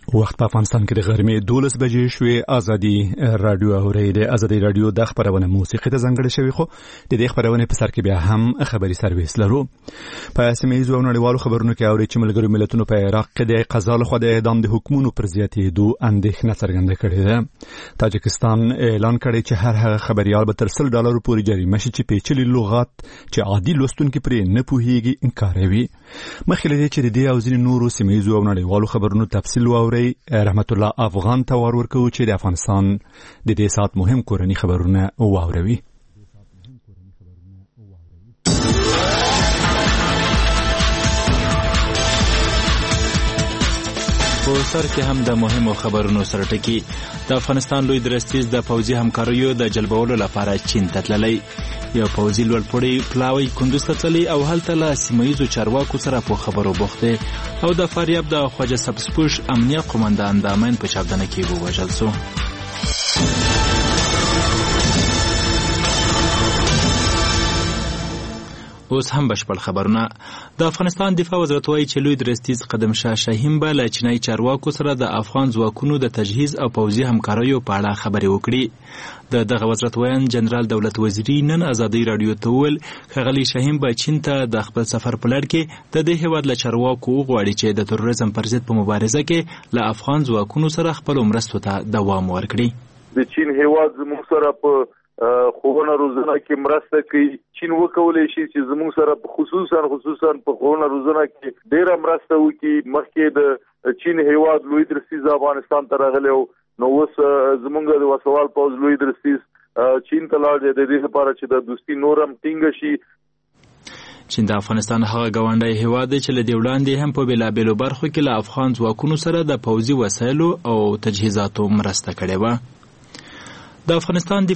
وخت په افغانستان کې د غرمې 12 بجې شوې. ازادي رادیو اورېده. ازادي رادیو د خبرونه موسیقي ته ځانګړې شوی، خو د دې خبرونه په سر کې بیا هم خبري سرویس لرو. په سیمه‌ییزو او نړیوالو خبرونو کې اوري چې ملګرو ملتونو په عراق کې د قضا لخوا د اعدام د حکمونو پر زیاتېدو اندېښنه څرګنده کړې ده. تاجکستان اعلان کړی چې هر هغه خبريال به تر $100 پورې جریمه شي چې پیچلي لغات چې عادي لوستونکو پرې نه پوهیږي انکاروي. مخکې لدې چې د دې او ځینې نورو سیمه‌ییزو او نړیوالو خبرونو تفصیل واوري، رحمت الله افغان ته ورکو چې د افغانستان د دې سات مهم کورنی خبرونه واوروي. په سر کې هم د مهمو خبرونو سره ټکی. د افغانستان لوی درستیز د پوځي همکاریو د جلبولو لپاره چین ته تللی. یو پوځي لوړپوړی پلاوی کندوز ته تللی او هلته له سیمه‌ییزو چارواکو سره په خبرو بوخته. او د فاریاب د خواجه سبزپوش امنیه قومندان د امن په چاودنه کې ووژل شو. اوس هم بشپړ خبرونه. د افغانستان دفاع وزارت وايي چې لوی درستیز قدم شاه شاهین به له چینایي چارواکو سره د افغان ځواکونو د تجهیز او پوځي همکاریو په اړه خبرې وکړي. د دغه وزارت ویان جنرال دولت وزیری نن ازادي رادیو ته وویل ښاغلي شاهین به چین ته د خپل سفر په لړ کې د دې هیواد له چارواکو وغواړي چې د تروریزم پر ضد په مبارزه کې له افغان ځواکونو سره خپل مرستو ته دوام ورکړي. د چین هیواد زموږ سره په خوونه روزنه کې مرسته کوي. چین وکولای شي چې زموږ سره خصوصا په خوونه روزنه کې ډیره مرسته وکړي. مخکې د چین هیواد لوی درستیز افغانستان ته راغلی نو اوس زموږ د وسوال پوځ لوی درستیز چین ته لاړ دی د دې لپاره چې د دوستي نورم ټینګ شي. چین د افغانستان هغه ګاونډی هیواد دی چې له دې وړاندې هم په بېلابېلو برخو کې له افغان ځواکونو سره د پوځي وسایلو او تجهیزاتو مرسته کړې وه. د افغانستان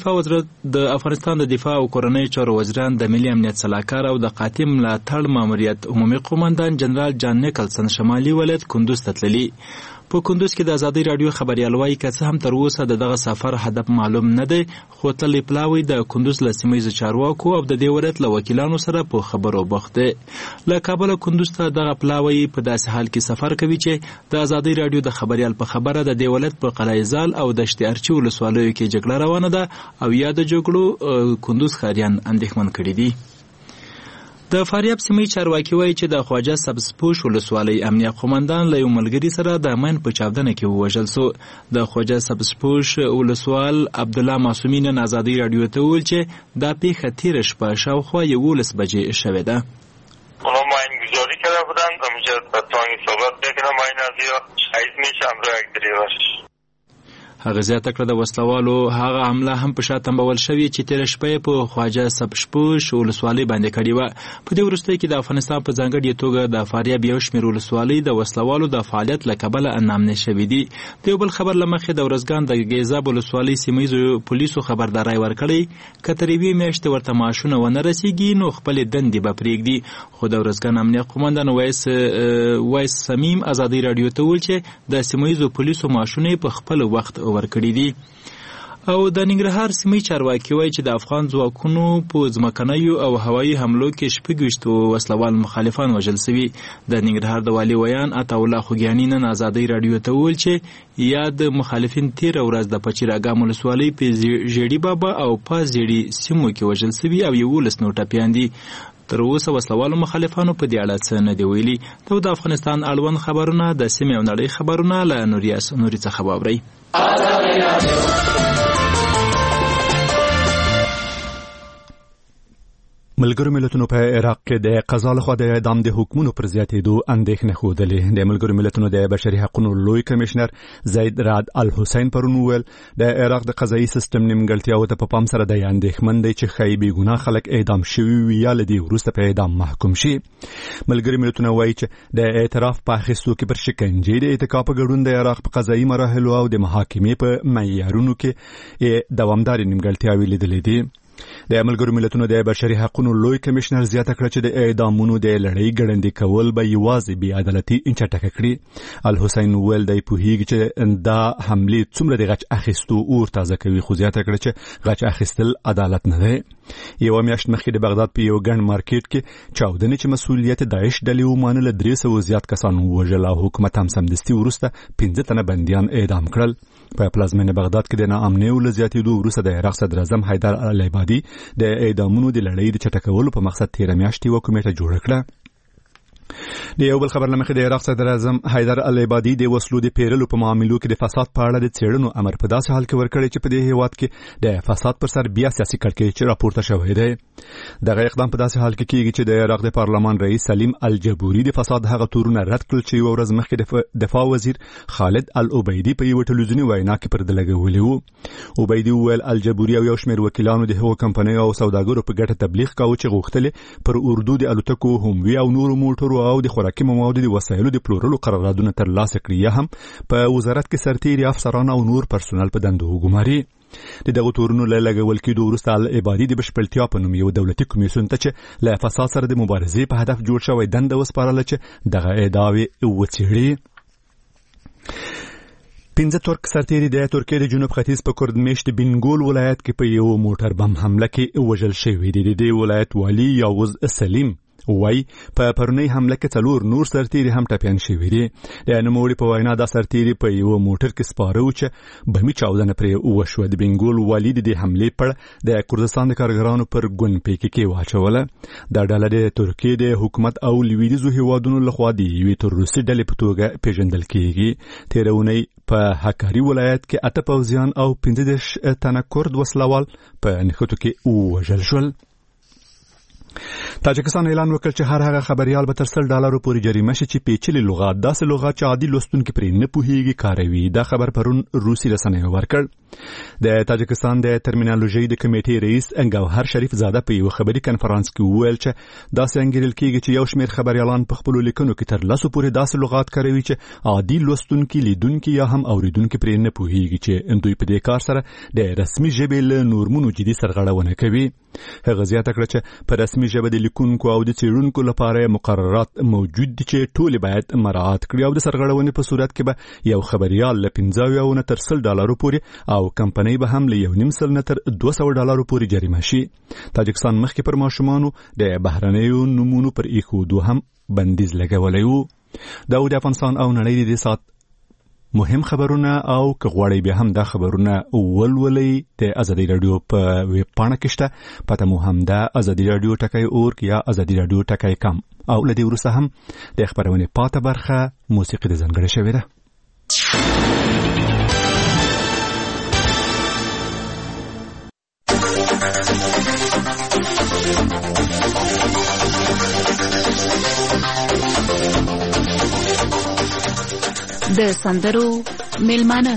د دفاع او کورنۍ چارو وزیران د ملي امنیت سلاکار او د قاطع ملاتړ ماموریت عمومي قومندان جنرال جان نیکلسن شمالي ولایت کندوز ته تللي. په کندوز کې د ازادي رادیو خبريال وايي که څه هم تر اوسه دغه سفر هدف معلوم نه دی، خو تللی پلاوی د کندوز له سیمه‌ییزو چارواکو او د دې ولایت له وکیلانو سره په خبرو بوخت دی. له کابل کندوز ته دغه پلاوی په داسې حال کې سفر کوي چې د ازادي رادیو د خبريال په خبره د دې ولایت په قلعه زال او دشت ارچي ولسوالیو کې جګړه روانه ده او یا د جګړو کندوز ښاریان اندېښمن کړي دي. د فاریاب سیمې چارواکي وایي چې د خواجه سبزپوش ولسوالۍ امنیه قومندان له یو ملګري سره د ماین په چاودنه کې ووژل شو. د خواجه سبزپوش ولسوال عبدالله معصومي نن ازادي رادیو ته وویل چې دا پیښه تیره شپه شاوخوا 11 بجې شوې ده. اونا ماین گذاری کرده بودند اونجا بتوانی صحبت بکنم ماین از یا شهید میشم رو یک دریورش. هغه زیاته کړه د وسلوالو هغه حمله هم په شاتم بول شوی چې تیر شپه په خواجه سبزپوش ولسوالۍ باندې کړې و. په دې وروستۍ کې د افغانستان په ځانګړي توګه د فاریاب یو شمېر ولسوالۍ د وسلوالو د فعالیت له کبله نامنې شوي دي. د یو بل خبر له مخې د ورځګان د ګیزاب ولسوالۍ سیمه‌ییزو پولیسو خبرداری ورکړی که تر یوې میاشتې ورته معاشونه ونه رسیږي نو خپلې دندې به پرېږدي. خو د ورځګان امنیه قومندان وایس سمیم ازادي رادیو ته وویل چې د سیمه‌ییزو پولیسو معاشونه په خپل وخت ورکړي دي. او د ننګرهار سیمې چارواکي وایي چې د افغان ځواکونو په ځمکنیو او هوایي حملو کې 26 وسلوال مخالفان وژل شوي. د ننګرهار د والي ویان عطاالله خوږیاني نن ازادۍ راډیو ته وویل چې یاد مخالفین تېره ورځ د پچیر اګام ولسوالۍ په ژیړي بابا او په زیړي سیمو کې وژل شوي او 11 نور ټپیان دي. تر اوسه وسلوالو مخالفانو په دې اړه څه نه دی ویلي. ته د افغانستان اړوند خبرونه د سیمې او نړۍ خبرونه له نوري څخه واورئ. ملګرو ملتونو په عراق کې د قضا لخوا د اعدام د حکمونو پر زیاتېدو اندېښنه ښودلې. د ملګرو ملتونو د بشري حقوقو لوی کمشنر زید راد الحسین پرون وویل د عراق د قضایي سیستم نیمګړتیاو ته په پام سره د اندېښمن دی چې ښایي بېګناه خلک اعدام شوي وي یا له دې وروسته په اعدام محکوم شي. ملګري ملتونه وایي چې د اعتراف په اخیستو کې پر شکنجې د اتکا په ګډون د عراق په قضایي مراحلو او د محاکمې په معیارونو کې دوامدارې نیمګړتیاوې لیدلې دي. د ملګرو ملتونو د بشري حقوقو لوی کمشنر زیاته کړه چې د اعدامونو د لړۍ ګړندې کول به یوازې بې عدالتي چټکه کړي. الحسین ویل دی پوهیږي چې دا حمله څومره د غچ اخیستو اور تازه کوي، خو زیاته کړه چې غچ اخیستل عدالت نه دی. یو میاشت مخکې د بغداد په یو ګڼ مارکیټ کې چاودنې چې مسؤلیت داعش ډلې ومانله 300 زیات کسان ووژل او حکومت هم سمدستي وروسته 15 تنه بندیان اعدام کړل. په پلازمینه بغداد کې د ناامنۍ له زیاتېدو وروسته د عراق صدر اعظم حیدر العبادي د اعدامونو د لړۍ د چټکولو په مقصد 13 میاشتې یوه کمیټه جوړه کړه. د یو بل خبر لمخې د عراق صدر اعظم حیدر العبادي د وسلو د پیرلو په معاملو کې د فساد په اړه د څېړنو امر په داسې حال کې ورکړی چې په دې هیواد کې د فساد پر سر بیا سیاسي کړکېچ راپورته شوی دی. دغه اقدام په داسې حال کې کېږي چې د عراق د پارلمان رئیس سلیم الجبوري د فساد هغه تورونه رد کړل چې یو ورځ مخکې د دفاع وزیر خالد العبیدي په یو ټلویزیوني وینا کې پر دلګولې وو. عبیدي وویل الجبوري او یو شمېر وکیلانو د هغو کمپنیو او سوداګرو په ګټه تبلیغ کاوه چې غوښتل پر اردو د الوتکو هموي او نورو موټرو او د خوراکي موادو د وسایلو د پلورلو قراردادونه ترلاسه کړي، یا هم په وزارت کې سرتیري افسران او نور پرسونل په دندو وګماري. د دغه تورونو له لګول کېدو وروسته العبادي د بشپړتیا په نوم یو دولتي کمیسیون ته چې له فساد سره د مبارزې په هدف جوړ شوی دنده وسپارله چې دغه ادعاوې وڅېړي. 15 ترک سرتیري د ترکیې د جنوب ختیځ په کردمشت بینګول ولایت کې په یو موټر بم حمله کې وژل شوي دي. د ولایت والی یاوز سلیم وای په پرونی حمله کې 4 نور سرتیري هم ټپیان شوي دي. د نوموړي په وینا دا سرتیري په یو موټر کې سپاره و چې بمي چاودنه پرې وشوه. د بینګول والي د حملې پر د کردستان د کارګرانو پر ګون پیکې کې واچوله. دا ډله د ترکیې د حکومت او لویدیځو هیوادونو لخوا د یوې تروریستي ډلې په توګه پیژندل کیږي. تیرونی په حکاری ولایت کې 8 پوځیان او 15 تنه کورد وسلوال په نښتو کې ووژل شول. تاجکستان اعلان وکړ چې هر هغه خبريال به تر $100 پورې جریمه شي چې پیچلي لغات داسې لغات چې عادي لوستونکي پرې نه پوهیږي کاروي. دا خبر پرون روسي رسنیو ورکړ. د تاجکستان د ترمینالوژي د کمیټې رئیس انګوهر شریف زاده په یو خبري کنفرانس کې وویل چې داسې انګیرل کېږي چې یو شمېر خبريالان په خپل لیکنو کې تر 10 پورې داسې لغات کاروي چې عادي لوستونکي، لیدونکي یا هم اوریدونکي پرې نه پوهیږي چې دوی په دې کار سره د رسمي ژبې له نورمونو جدي سرغړونه کوي. هغه زیاته کړه چې په رسمي ژبه د لیکونکو او د څېړونکو لپاره مقررات موجود دي چې ټول باید مراعات کړي او د سرغړونې په صورت کې به یو خبريال له 50 نه تر $100 پورې او کمپنۍ به هم له $1.5 نه تر $200 پورې جریمه شي. تاجکستان مخکې پر ماشومانو د بهرنیو نومونو پر ایښودو هم بندیز لګولی و. دا د افغانستان او نړۍ د سات مهم خبرونه او که غواړئ بیا هم دا خبرونه ولولئ د ازادي رادیو په ویب پاڼه کې شته. پته مو هم ده ازادي رادیو .org یا ازادي رادیو .com. او له دې وروسته هم د خبرونې پاته برخه موسیقي د ځانګړې شوې ده. د سندرو میلمانه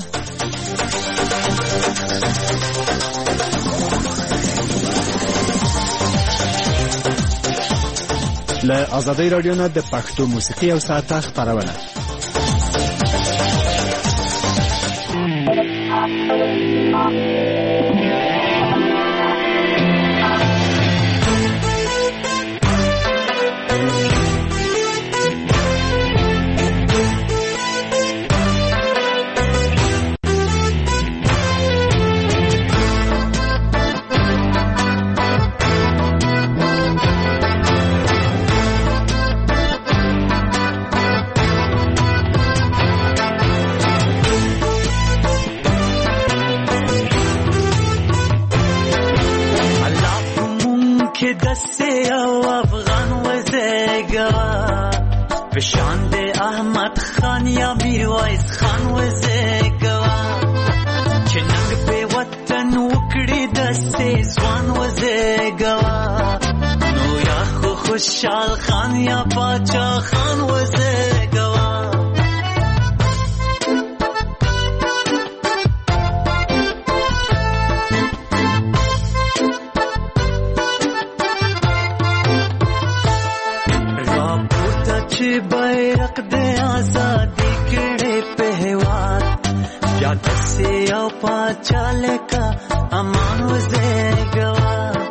له ازادي رادیو نه د پښتو موسیقي او ساعته خبرونه. بشاند احمد خان یا میرویس خان وزګوا چې ننګ په وطن وکړي د سیسوان وزګوا نو یا خو خوشحال خان یا باچا خان وزګوا بیرق د آزادی کړه په هواد یا دسه او پاچا لکا امان وزګوا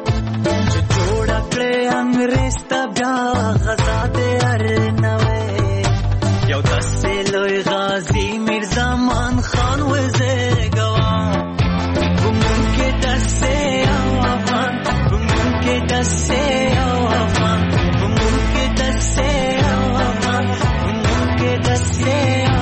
کانګریس ته بیا غزا دې ارنوي یو داسې لوی غازی میرزمان خان وزګوا ومونکه داسې افغان ومونکه داسې افغان ومونکه داسې افغان ومونکه داسې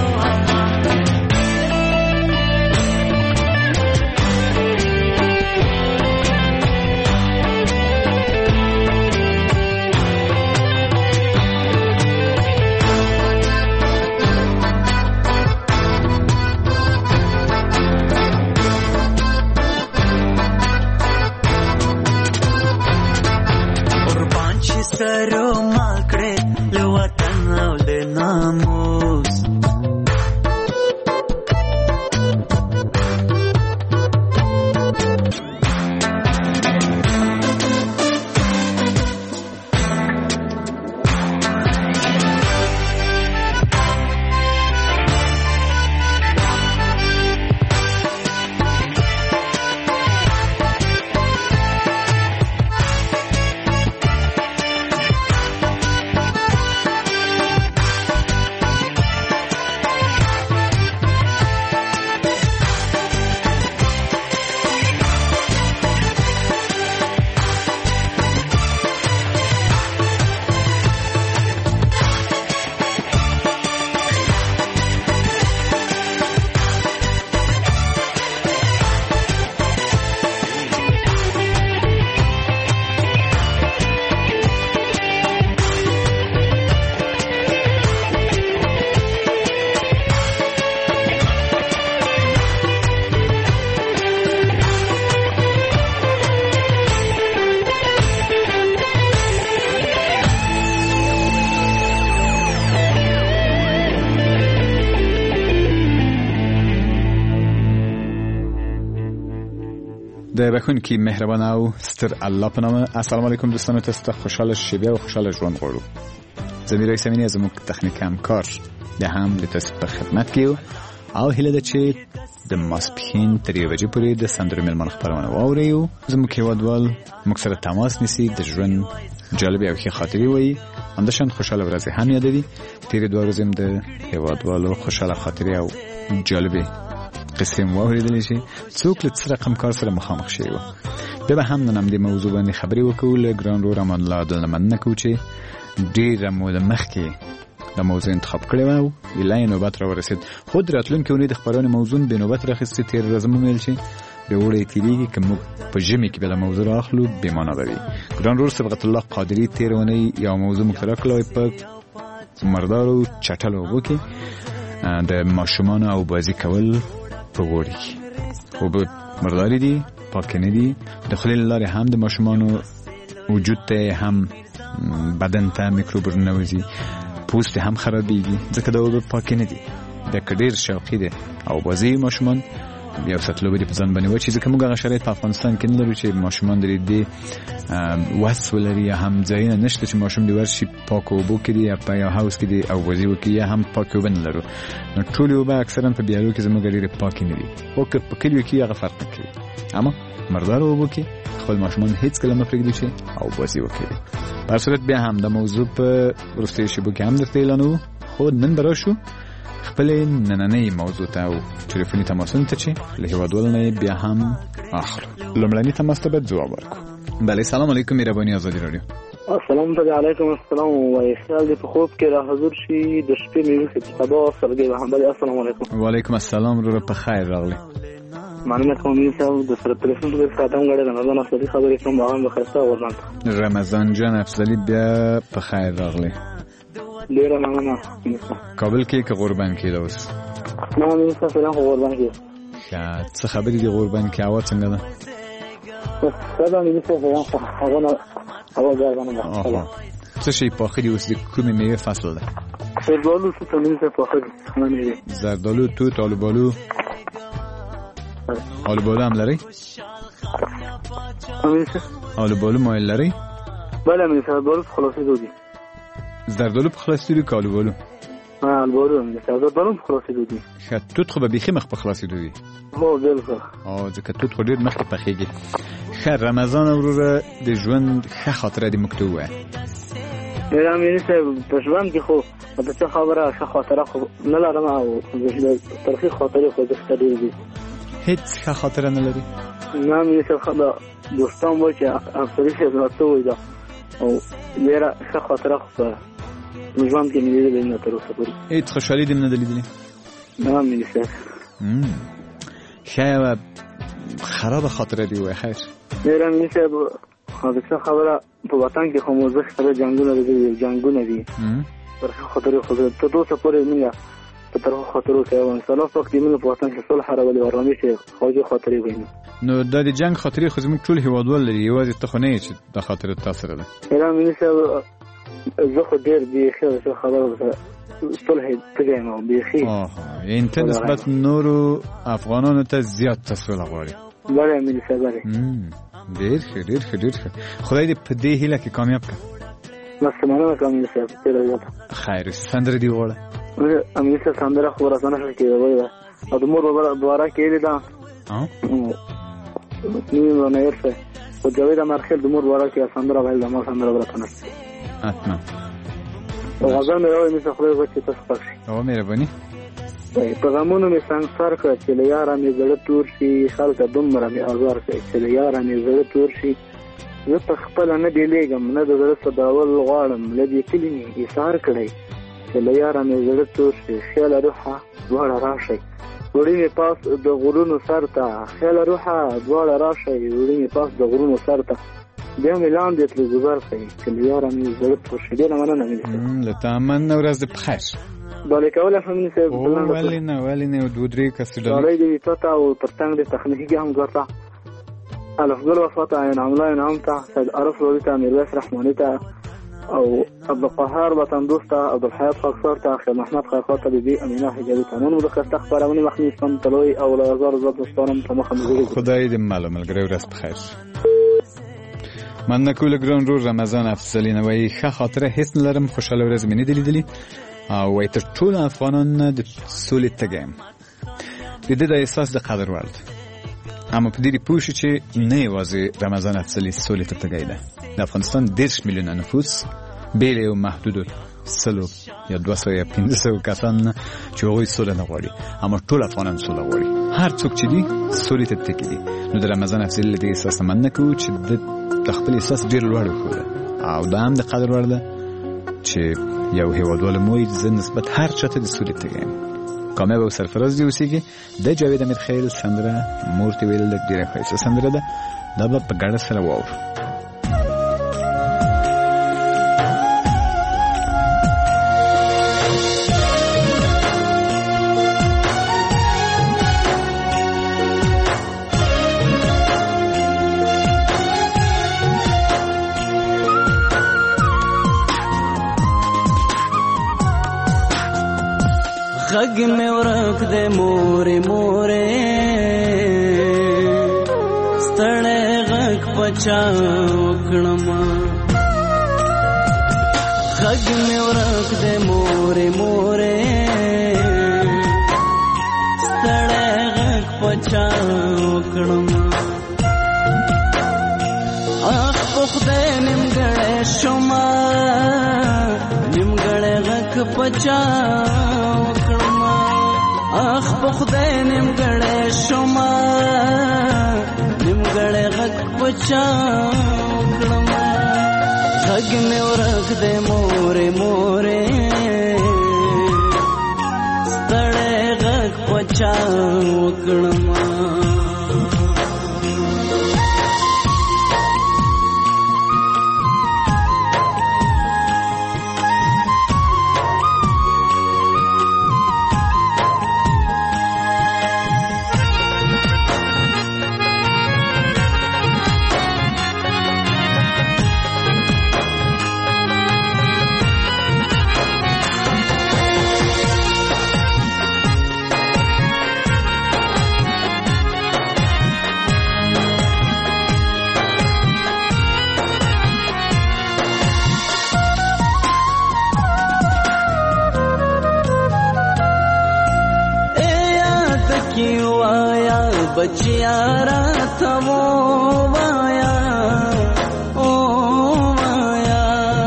سرو ماکړې له وطن او له ناموس د بخونکي مهربان او ستر الله په نامه. السلام علیکم دوستانو، تاسو ته خوشاله شپه او خوشاله ژوند غواړو. زمير رئیس امینی از موږ تخنیک همکار د هم د تاسو په خدمت کې او هله د چې د ماسپخین تر یو بجې پورې د سندرو ملمن خبرونه واوريو. زموږ هیوادوال موږ سره تماس نیسي، د ژوند جالب او ښه خاطرې وایي، همداشان خوشاله ورځې هم یادوي. تیر دوه ورځې د هیوادوالو خوشاله خاطرې او جالبې قصې مو واورېدلې شي. څوک له څه رقم کار سره مخامخ شوی و. به هم نن د موضوع باندې خبرې وکړو. له ګران رور امان الله عادل مننه کوو چې ډېره موده مخکې د موضوع انتخاب کړی و او ایله نوبت را ورسېد. خود راتلونکې اونۍ د خپرونې موضوع به نوبت راخیستې. تېره ورځ مو ویل چې د اوړي تېرېږي که موږ په ژمي کې به د موضوع را اخلو بې معنا به وي. ګران رور صبغت الله قادري تېره اونۍ یو موضوع موږ ته راکړی په مردارو چټلو اوبو کې د ماشومانو او بازي کول په غوړي کې. اوبه مرداري دي، پاک نه دي. د خولې له لارې هم د ماشومانو وجود ته هم بدن ته میکروبونه وځي، پوست هم خرابېږي ځکه دا اوبه پاک نه دي. دا که ډېر شوقي دي او بازي ماشومان یو سطلوبه دي په ځان باندې وچي، ځکه موږ هغه شرایط په افغانستان کې نه لرو چې ماشومان د دې وس ولري یا هم ځایونه نشته چې ماشوم دې ورشي پاک اوبو کې دي یا په یو هاوس کې دي او بازي وکړي یا هم پاک اوبه نه لرو. نو ټولې اوبه اکثرا په بیالو کې زموږ ډېرې پاکې نه دي. خو که په کلیو کې هغه فرق نه کوي، اما مردار اوبو کې خپل ماشومان هیڅکله مه پرېږدي چې او بازي وکړي. په هر صورت بیا هم د موضوع په وروستیو شېبو کې هم درته اعلانوو. خو نن به راشو خپل نننۍ موضوع ته او ټلیفوني تماسونو ته چې له هیوادوالو نه بیا هم اخلو. لومړني تماس ته باید ځواب ورکړو. بله، سلام علیکم مهرباني ازادي راډیو. السلام علیکم. السلام و خیال دې په خوب کې را حضور شي د شپې مې وخت سبا سرګي محمد. السلام علیکم. وعلیکم السلام. رو په خیر راغلی. مننه کوم چې د سره ټلیفون په خاطر غړې رمضان افضلی خبرې کوم هغه بخښته ورنه. رمضان جان افضلی بیا په خیر راغلی. ډیره مننه. کابل کې که غوربند کې اوس؟ نه مې څه غوربند کې. څه خبرې دي غوربند کې؟ هوا څنګه ده؟ دا مې څه هوا ګرمه ده. څه شي پاخه دي اوس؟ د کومې میوې فصل ده؟ زردالو څه تمیزه پاخه دي. زردالو، توت، آلوبالو. آلوبالو هم لري؟ آلوبالو مایل لري؟ بله مې زردالو خلاصې دودي. زردالو په خلاصې دي که آلوبالو؟ آلوبالو هم دي. زردالو په خلاصې دودي. ښه، توت خو به بیخي مخ په خلاصې دودي. هو بالکل. ځکه توت خو ډېر مخکې پخېږي. خیر رمضان وروره د ژوند ښه خاطره دې موږ ته ووایه. میرا مینې صاحب په ژوند کې خو د څه خبره ښه خاطره خو نه لرم او د ترخې خاطرې خو درته ډېرې دي. هیڅ ښه خاطره نه لري؟ نه مینې صاحب د دوستان وایي چې افسري صاحب راته وایي دا او ډېره ښه خاطره خو په ژوند کې مې لیدلې نه تر اوسه پورې. هیڅ خوشحالي دې نه ده لیدلې؟ نه مینې صاحب. ښه یوه خرابه خاطره دې ووایه. خیر میرا مینې صاحب د څه خبره په وطن کې خو موزه سره جنګونه دي ترخې خاطرې خو تر اوسه پورې موږ په ترخو خاطرو کې یو انسان پاک دې موږ په وطن کې صلح راولي او آرامي چې خوږې خاطرې وینو. نو دا د جنګ خاطرې خو زموږ ټول هېوادوال لري، یوازې ته خو نه یې چې دا خاطره تا سره ده. میرا مینې صاحب زه خو ډېر بیخي د څه خبره صلح تږی یم او بیخي یعنې ته نسبت نورو افغانانو ته زیات صلح غواړې؟ بله مینې صاحب بله. ډېر ښه ډېر ښه ډېر ښه. خدای دې په دې هیله کې کامیاب کړه. بس مننه کوم مینې صاحب ډېره زیاته. خیر سندره دې وغواړه. مینې صاحب سندره خو راته نه ښه کېدلی ده او د مور باره کې یې ده مینې رانیر صاحب خو جاوید امرخیل د مور باره کې سندره ویل ده ما سندره راته نه شته. حتما غزل مې راوړی مې څه خدای وکړي چې تاسو پاک شي. مهرباني. په غمونو مې سنګسار کړه چې له یاره مې زړه تور شي خلکه دومره مې ازار کړي چې له یاره مې زړه تور شي زه په خپله نه بېلېږم نه د زړه صداول غواړم له دې کلي مې ایثار کړی چې له یاره مې زړه تور شي خیاله روحه دواړه راشئ وړي مې پاس د غرونو سر ته خیاله روحه دواړه راشئ وړي مې پاس د غرونو سر ته بیا مې لاندې ترې ګذار کړئ چې له یاره مې زړه تور شي. ډېره مننه مینې صاحب. له تا مننه ورځ دې په خیر. ډالۍ کولی شم مینې صاحب؟ ولې نه دوه درې کسې ډالۍ دې وي تا ته او تر څنګ دې تخنیکي ګام ته الافضل وفا ته انعام الله انعام ته سید عارف لوري ته میرویس رحماني ته او عبدالقهار وطن دوست ته عبدالحیات خاکسار ته خیر محمد خیرخوا ته بیبي امینه حجابي ته نن مو د ښایسته خپرونې مخنیز کم تلوی او له هزارو زیات دوستانو ته مخه مزیږي. خدای دې ملګری ورځ په خیر. مننه کوله ګران ورور رمضان افضلي نه وایي ښه خاطره هیڅ نه لرم، خوشحاله ورځ مې نه دي لیدلي او وایي تر ټولو افغانان د سولې تږی یم. د دې د احساس د قدر وړ ده، اما په دې پوه شو چې نه یوازې رمضان افضلي سولې ته تږی ده. د افغانستان 10 میلیونه نفوس بېل یو محدودو 100 یا 200 یا 500 کسان چې هغوی سوله نه غواړي، اما ټول افغانان سوله غواړي. هر څوک چې دي سولې ته تږي دي. نو د رمضان افضلي له دې احساس مننه کوو چې د خپل احساس ډېر لوړ وښوده او دا هم د قدر وړ ده چې یو هېوادوال مو زه نسبت هر چاته د سولې تږی یم. کامیاب او سرفراز دې اوسېږي. د جاوید امیرخیل سندره مور ته ویل ډېره ښایسته سندره ده، دا به په ګډه سره واورو. غږ مې ورک دې مورې مورې ستړی غږ پچا وکړم. غږ مې ورک دې مورې مورې ستړی غږ پچا وکړم. اخ په خدای نیمګړی شومه نیمګړی غږ پچا وکړم. اخ په خدای نیمګړی شومه نیمګړی غږ پچا وکړم. غږ مې ورک دی مورې مورې ستړی غږ پچا وکړم. بچیا راته ووایا او وایا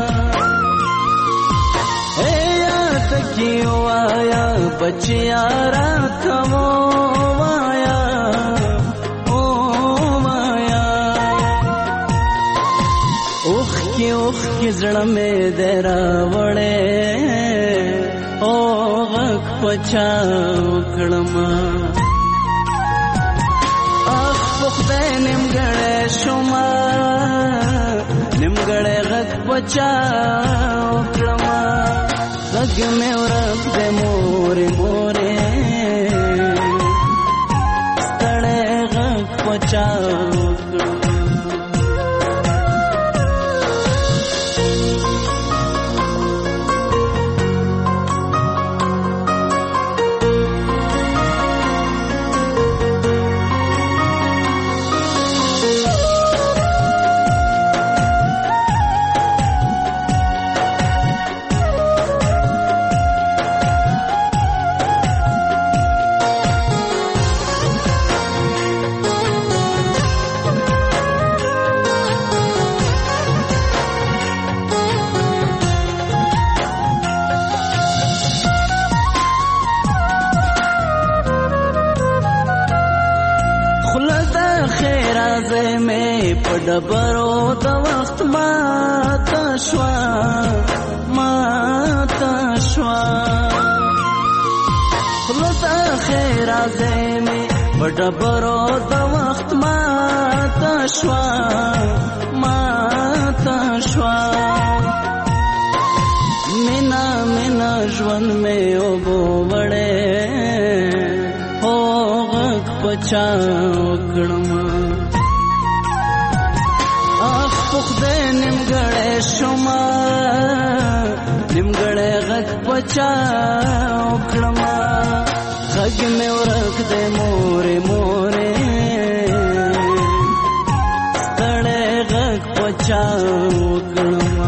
اے تکی وایا بچیا راته ووایا او وایا اوخ کی زړه مې درا وړې او غک پچا وکړما اخ خدای نیمګړې شوما نیمګړې غک پچا وکړما غږ مې ورک دې مورې مورې ستړې غک پچا ډبرو د وخت ماته شوا خلصه خیر ازمه ډبرو د وخت ماته شوا مینا ژوند مې وبو وړې هو غک پچا وکړم خدای نیمګړې شوما نیمګړې غږ پچا وکړما غږ مې ورک دې مورې مورې ستړې غږ پچا وکړما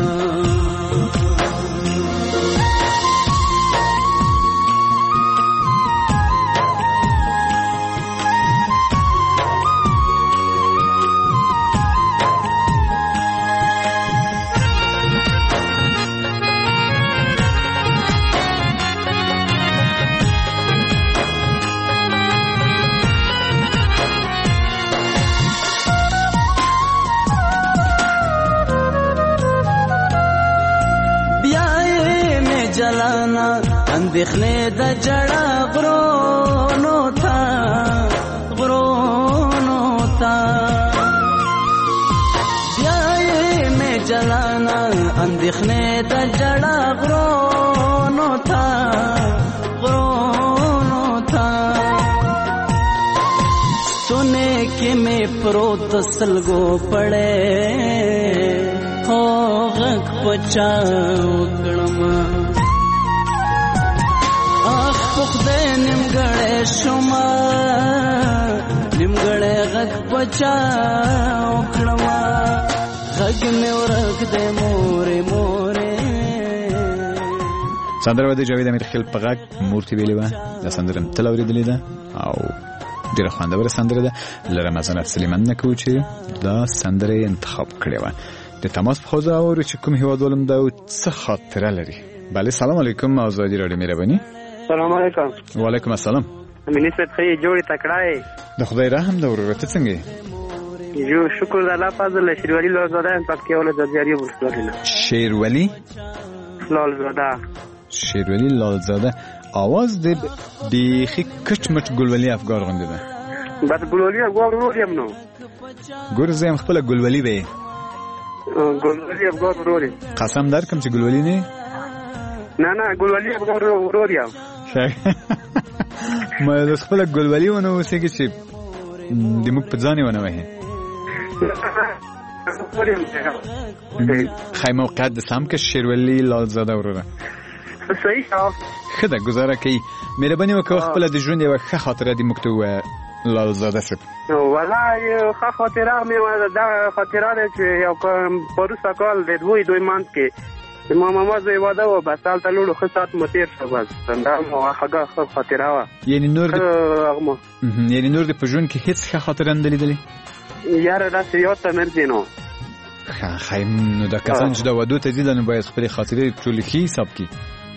اندېښنې د جړا غرونو ته بیا یې مې جلانا اندېښنې د جړا غرونو ته ستونې کې مې پروت سلګو پړې هو غږ پچا وکړما خدای نیمګړې شوما نیمګړې غږ پچا وکړما غږ مې ورک دې مورې مورې سندره د جاوید امیرخیل په غږ مورتي ویلې وه دا سندره تل اورېدلې ده او ډېره خوندوره سندره ده له رمضان سلیمان نه کوو چې دا سندره یې انتخاب کړې وه د تماس په خوځه اورو چې کوم هېوادوالم ده او څه خاطره لري بله سلام علیکم آزادی رادیو مهرباني سلام علیکم وعلیکم السلام امینی صاحب خیلی جوړی تکړه د خدای رحم د ورته څنګه جو شکر الله فضل شیرولی لالزاده پکې ول د جاری وسلوله شیرولی لالزاده आवाज د بیخي کچمټ ګلولي افګار غونډه ده بس ګلولي افګار وریم نو ګورزم خپل ګلولي به ګلولي افګار وریم قسم درکم چې ګلولي نه نه ګلولي افګار وریم ما د خپل ګلولي ونه وسېږي چې د موږ په ځانې ونه وهي خای موقعیت د سم که شیرولی لالزاده وروره صحیح ښه ده ګزاره کوي مهرباني وکړه خپله د ژوند یوه ښه خاطره دې موږ ته ووایه لالزاده صاحب والله ښه خاطره مې دا خاطره ده چې یو په وروسته کال د دوی منځ کې ما ماما زه واده و بس هلته لوړو ښه ساعت مو تېر شو بس دا مو هغه ښه خاطره وه یعنې نور د په ژوند کې هېڅ ښه خاطره نه ده لیدلې؟ یاره داسې یاد ته نه ځي نو ښه نو دا کسان چې د وادو ته ځي نو باید خپلې خاطرې ټولې ښې حساب کړي.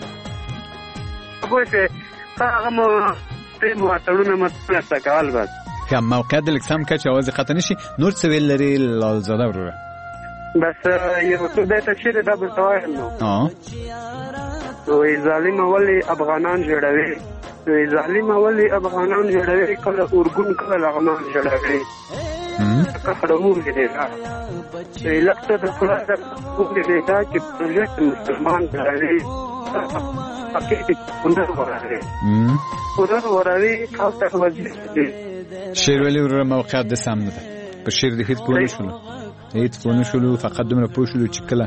پوه شوې هغه مو تړونه مرسته کول بس موقعیت د لږ سم کړه چې اواز یې قطع نه شي. نور څه ویل لرې لالزاده وروره؟ بس یو څه دی ته شعر دا درته وایم نو وایي ظالمه ولې افغانان ژړوي، وایي ظالمه ولې افغانان ژړوي، کله اورګون کله لغمان ژړوي کفر وګړي دی وایي لکه د خدای د وګړي دی چې پروژیکټ مسلمان ژړوي پکې کندر وراوي خاصه وزیر دی. شعر ولې وروره موقعیت د سم نه ده په شعر د هیڅ پوه نه شولو هیڅ پوه نه شولو فقط دومره پوه شولو چې کله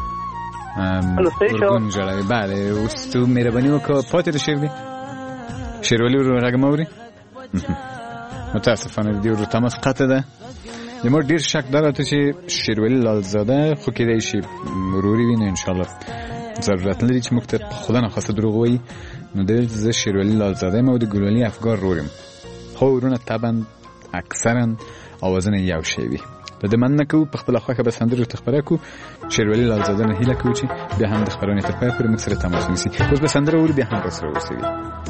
اردون ژړوي. بله اوس تو مهرباني وکړه پاتې د شعر دی شعر ولې وروره غږ مه اوري. متاسفانه د دې ورور تماس قطع ده. زما ډېر شک دا راته چې شعر ولي لالزاده خو کېدای شي وروري وي نو انشاءالله ضرورت لري چې موږ ته په خدا ناخواسته دروغ وایي. نو دلته زه شعر ولي لالزاده یم او د ګلولي افګار رور یم. خو ورونه طبعا اکثرا اوازونه یو شی وي. د دې مننه کوو په خپله خوښه به سندرو ته خپره کړو. شعر ولي لالزاده نه هیله کوو چې بیا هم د خپرونې تر پایه پورې موږ سره تماس ونیسي. اوس به سندره اورو بیا هم راسره اوسوي.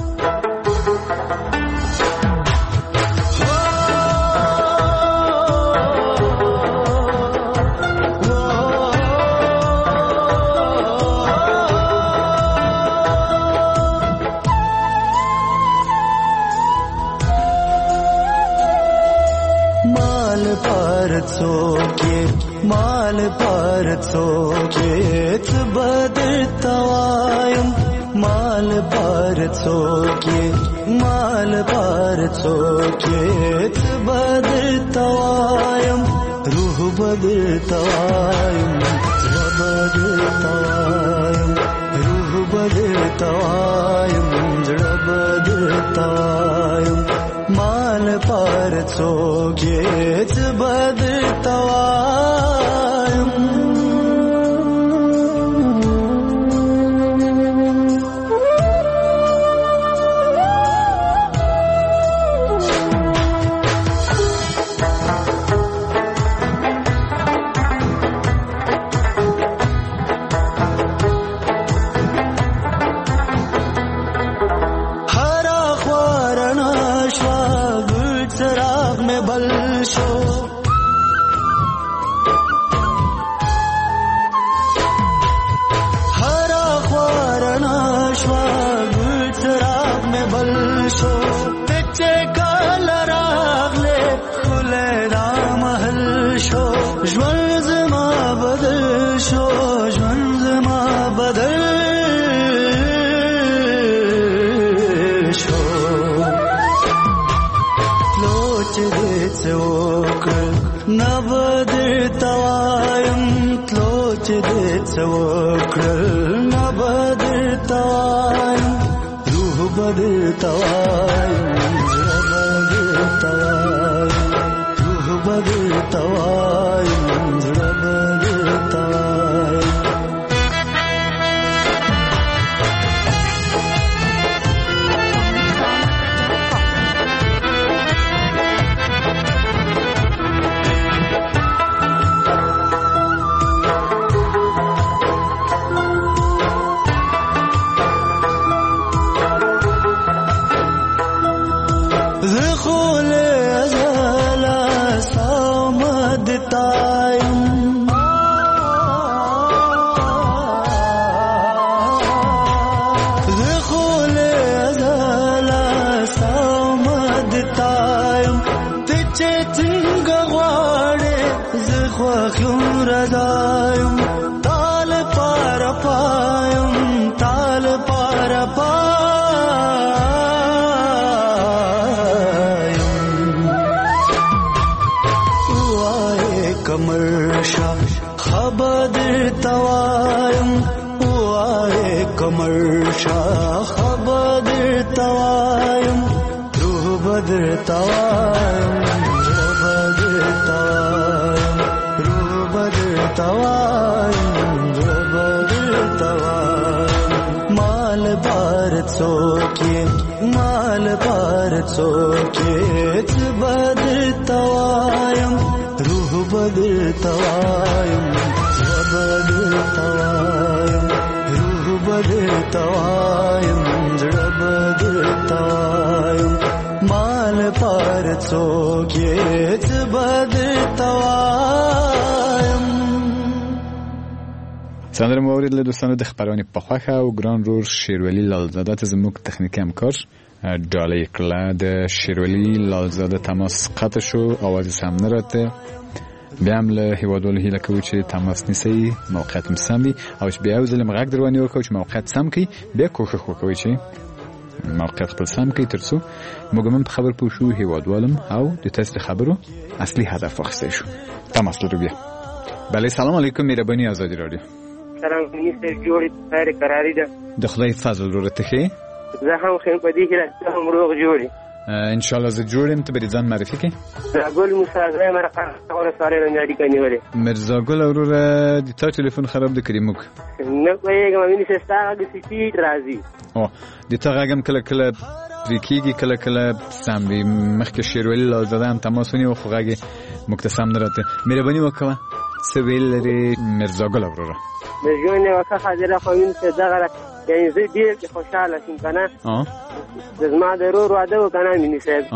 مال پر څوکې بدر توایم مال پر څوکې بدر توایم روح بدر توایم بدر توایم روح بدر توایم بدر توایم مال پر څوکې بدر توایم. څوک مال پار څوک بدر توایم روح بدر توایم بدر توایم روح بدر توایم زړه بدر توایم مال پار څوک بدر توایم. سندره مورد له دوستانو د خبرونه په خوخه او ګران رور شیرولی لالزاده ته زموږ تخنیکی همکار ډالۍ کړه. د شیرولی لالزاده تماس قطع شو، आवाज سم نه راته. بیا هم له هیوادوالو هیله کوو چې تماس نیسئ، موقعیت هم سم وي، او چې بیا یو ځل هم غږ در باندې وکړو چې موقعیت سم کړي، بیا کوښښ وکوئ چې موقعیت خپل سم کړي، تر څو موږ هم په خبر پوه شو، هیوادوالم، او د تاسو د خبرو اصلي هدف واخیستی شو. تماس لرو بیا. بله، سلام علیکم، مهرباني آزادي رادیو. سلام، نیسته جوړې خیر قراری ده. د خدای فضل ورته ښه. زه هم خیم په دې کې راځم روغ جوړې. ان شاء الله زه جوړ یم. ته به ځان معرفي کړې. ګل موسی زای مرقه اور سره نه اړیکه نیولې. مرزا ګل وروره د تا ټلیفون خراب د کریموک. نه کویګم مینه سستا د سپیډ راځي. او د تا غږم کله کله ریکیږي، کله کله سم وي. مخکې شیرولی لالزاده هم تماس ونیو، خو غږ مکتسم نه راته. مهرباني وکړه څه ویل لري مرزا ګل وروره؟ د ژوند یوه ښه خاطره خو وینم چې دغه یعنې زه ډېر خوشحاله شوم که نه. د زما د ورور واده و که نه میني صاحب،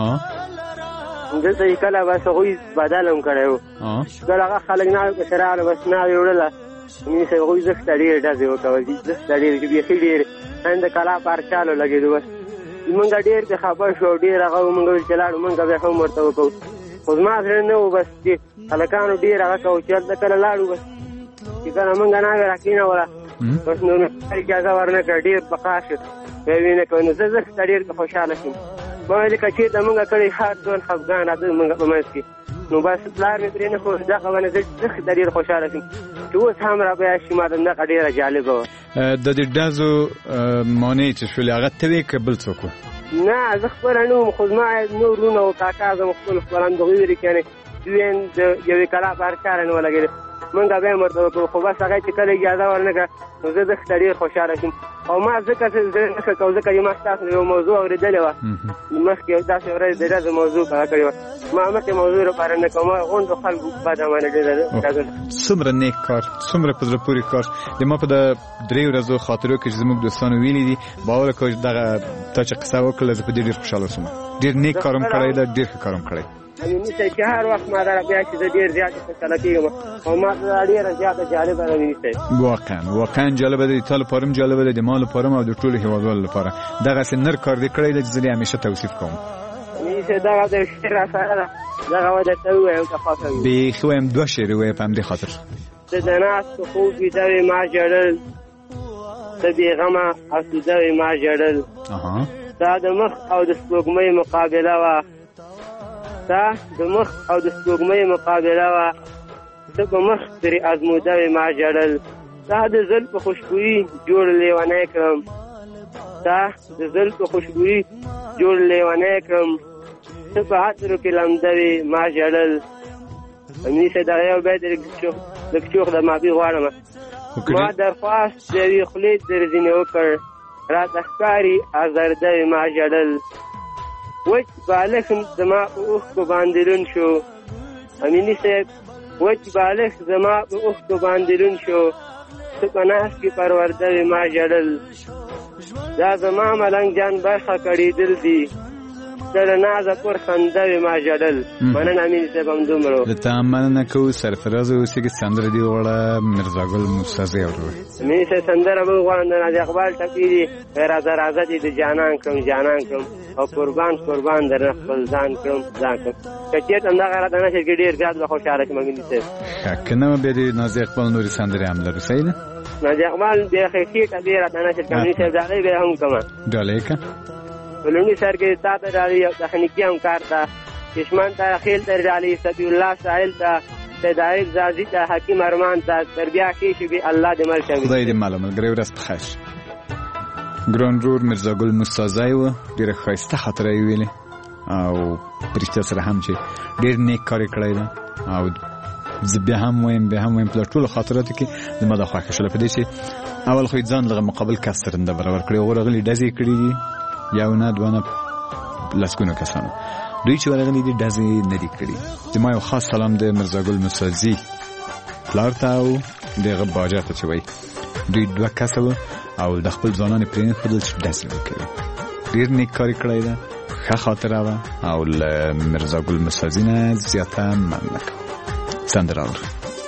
دلته یې کله بس هغوی بدل هم کړی و. کله هغه خلک ناوې پسې راغله، بس ناوې وړله میني صاحب، هغوی زښته ډېرې ډزې وکول، زښته ډېرې چې بیخي ډېرې د کلا پارچالو لګېدو. بس مونږ ډېر پرې خفه شو، ډېر هغه مونږ ویل چې لاړو، مونږ بیا هم ورته وکړو، خو زما زړه نه و. بس چې هلکانو ډېر هغه کوو چې هلته کله لاړو، بس چې کله مونږ ناوې را کېنوله، بس نو اجازه ورنه کړه، ډېر بقا شو، بیا یې نه کوو. نو زه زښته ډېر خوشحاله شوم. ما ویل که چېرته مونږ کړی هر ډول خفګان راته مونږ په منځ کې، نو بس پلار مې پرې نه ښود. دغه باندې زه زښته ډېر خوشحاله شوم چې اوس هم را بیا شي. ما ته دغه ډېره جالبه وه. د دې ډزو مانع چې شولې هغه ته وې که بل څوک و؟ نه، زه خپله نه وم، خو زما نور وروڼه و کاکا زما خپل خپلان دغوی ویلې چې یعنې دوی د یوې کلا په هر چاره نه ولګېدې. مونږ بیا هم ورته وکړو، خو بس هغه چې کله اجازه ورنه کړه، نو زه دښته ډېر خوشحاله شوم. او ما ځکه زړه نه ښه کوو، ځکه چې ما ستاسو یو موضوع اورېدلې وه مخکې، یو داسې ورځ د ډزو موضوع کړه کړې وه. ما مخکې موضوع لپاره نه کوم، ما غونډو خلکو بده باندې ډېره. څومره نیک کار، څومره په زړه پورې کار. د ما په د 3 ورځو خاطرو کې چې زموږ دوستانو ویلي دي، باور کوه دغه تا چې قصه وکړله، زه په دې ډېر خوشحاله شوم. ډېر نیک کار هم کړی ده، ډېر ښه کار هم کړی. نیسه چې هر وخت ما دره بیا چې زه ډېر زیات خوشحاله کېږم، او ما ته ډېره زیاته جالبه ده نیسه. واقعا جالبه ده، د تا لپاره هم جالبه ده، د ما لپاره هم او د ټولو هېوادوالو لپاره. دغسې نر کار دې کړی ده چې زه دې همیشه توصیف کوم. نیسه دغه د شعر راسره ده، دغه به درته ووایم که خوښه وي. بیخي وایم 2 شعرې ووایه په همدې خاطر. ته د ناستو خوب ویده وې ما ژړل، ته بېغمه افسوده وې ما ژړل، ستا د مخ او د سپوږمۍ مقابله وه، ستا د مخ او د سپوږمۍ مقابله وه، ته په مخ ترې ازموده وې ما ژړل، ستا د زلفو خوشبويي جوړ لیونی کړم، ستا د زلفو خوشبويي جوړ لیونی کړم، ته په عطرو کې لمده وې ما ژړل. نیسه دغه یو بیت لږ چوخ د معافي غواړم. ما درخواست د یوې خولې در ځینې وکړ، راته ښکاري ازرده وې ما ژړل، وچ بالښت زما په اوښکو باندې لون شو. امیني صاحب، وچ بالښت زما په اوښکو باندې لون شو، ته په ناز کې پرورده وې ما ژړل، دا زما ملنګ جان برخه کړېدل دي، ته له نازه پر خنده وې ما ژړل. مننه امیني صاحب، همدومره د تا مننه کوو. سرفراز اوسېږي، سندره دې وغواړه مرزا ګل موسی زی وروره. امیني صاحب، سندره به وغواړم د نازي اقبال ټپې دي، راځه راځه دې د جانان کړم جانان کړم، او قربان قربان درنه خپل ځان کړم ځان کړم. که چېرته همدغه راته نشر کې ډېر زیات به خوشحاله شم امیني صاحب. که نه بیا د نازي اقبال نورې سندرې هم لرو، صحیح ده؟ نازي اقبال بیا خېټه ډېر راته نشر کړم امیني صاحب، ډالۍ به هم کومه. ډالۍ که په لومړي سر کې تا ته ډالۍ او تخنیکي همکار ته، چشمان ته خیل ته ډالۍ، صفي الله ساحل ته، سیدایب زازي ته، حکیم ارمان ته، تر بیا ښې شي الله دې مل شي. خدای دې مل ملګری ورځ په خیر. ګران رور مرزا ګل موسی زی و، ډېره ښایسته خاطره یې ویلې، او په رښتیا سره هم چې ډېر نیک کار یې کړی ده. او زه بیا هم وایم په ټولو خاطراتو کې زما دا خوښه شوله په دې چې اول خو یې ځان دغه مقابل کس سره نه برابر کړی، هغو راغلي ډزې یې کړي دي، یو نه دوه نه لسګونو کسانو دوی چې ورغلي دي ډزې نه دي کړي. زما یو خاص سلام د مرزاګل مسازي پلار ته او دغه باجا ته چې وایي دوی 2 کسه وو او د خپل ځوانان پرېښودل چې ډزې وکړي. ډېر نیک کار کړی ده، ښه خاطره وه او له مرزاګل مسازي نه زیاته مننه کوم. سندره اورو.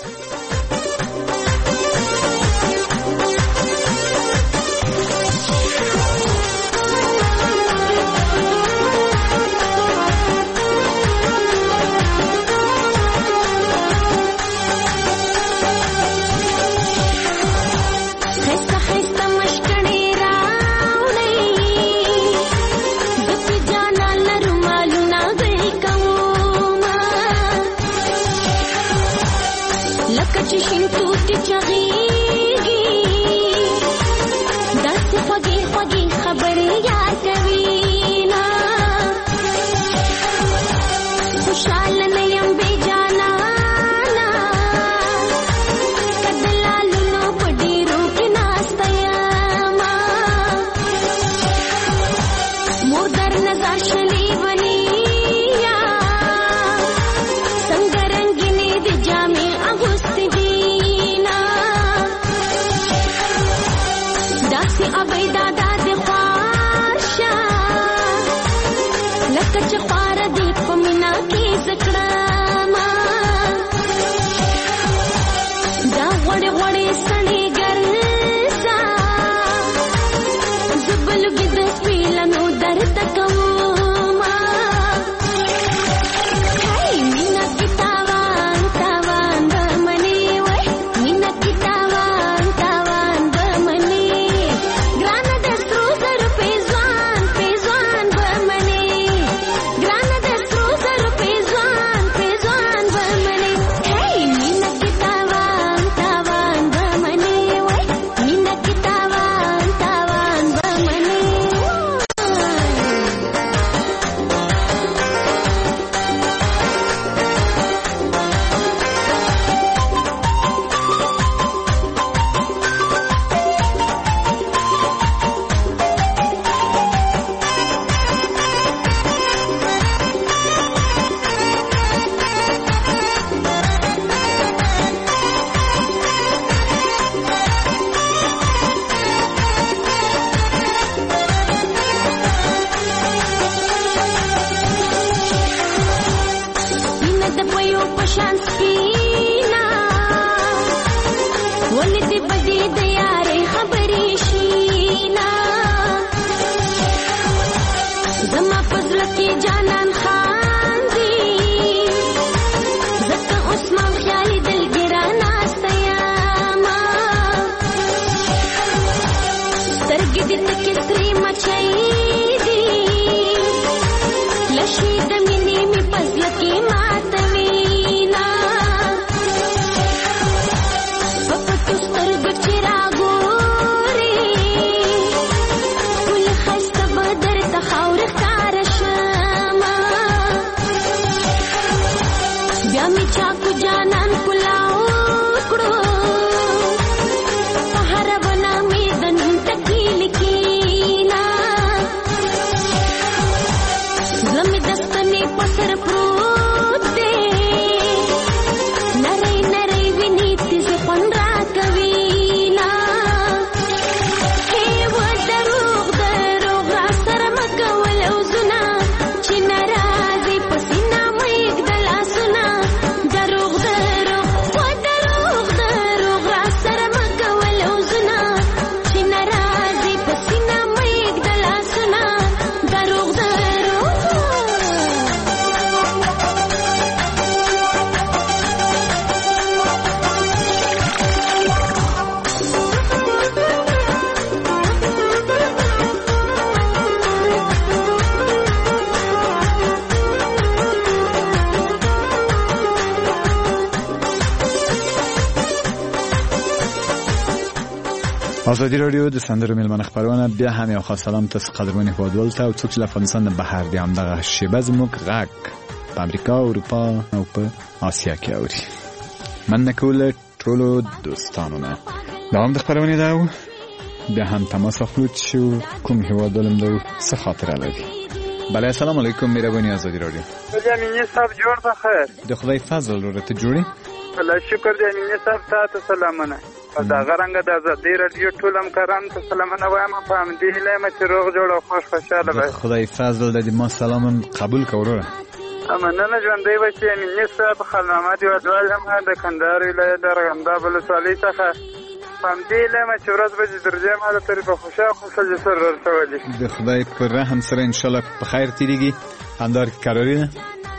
ازادي رادیو د سندرو میلمنه خبرونه بیا هم یو خاص سلام تاسو قدرمن هوادول ته او څوک چې له افغانستان نه بهر دي هم دغه شیبه زموږ غږ په امریکا او اروپا او په آسیا کې اوري. من نکول ټولو دوستانو نه دا هم د خبرونه دا بیا هم تماس اخلو چې کوم هیواد ولم د څه خاطره لري. بله السلام علیکم مهربانی آزادی رادیو. امینی صاحب جوړ بخیر. د خدای فضل رو ته جوړی. الله شکر دې امینی صاحب تاسو سلامونه. دا غرنګ د آزادی رادیو ټول همکارانو ته سلامونه وایم په همدې هیله مې چې روغ جوړ او خوشاله وي. خدای فضل دې ما سلام قبول کوره. مننه ژوندی و چې امینی صاحب خان محمد یوادوال هم د کندهار ولایت د ارغنداب ولسوالۍ څخه په همدې هیله مې چې ورځ به چې درځم هلته ترې په خوشحال سره رسولي. د خدای په رحم سره انشاءالله په خیر تېرېږي. کندهار کې کراري ده؟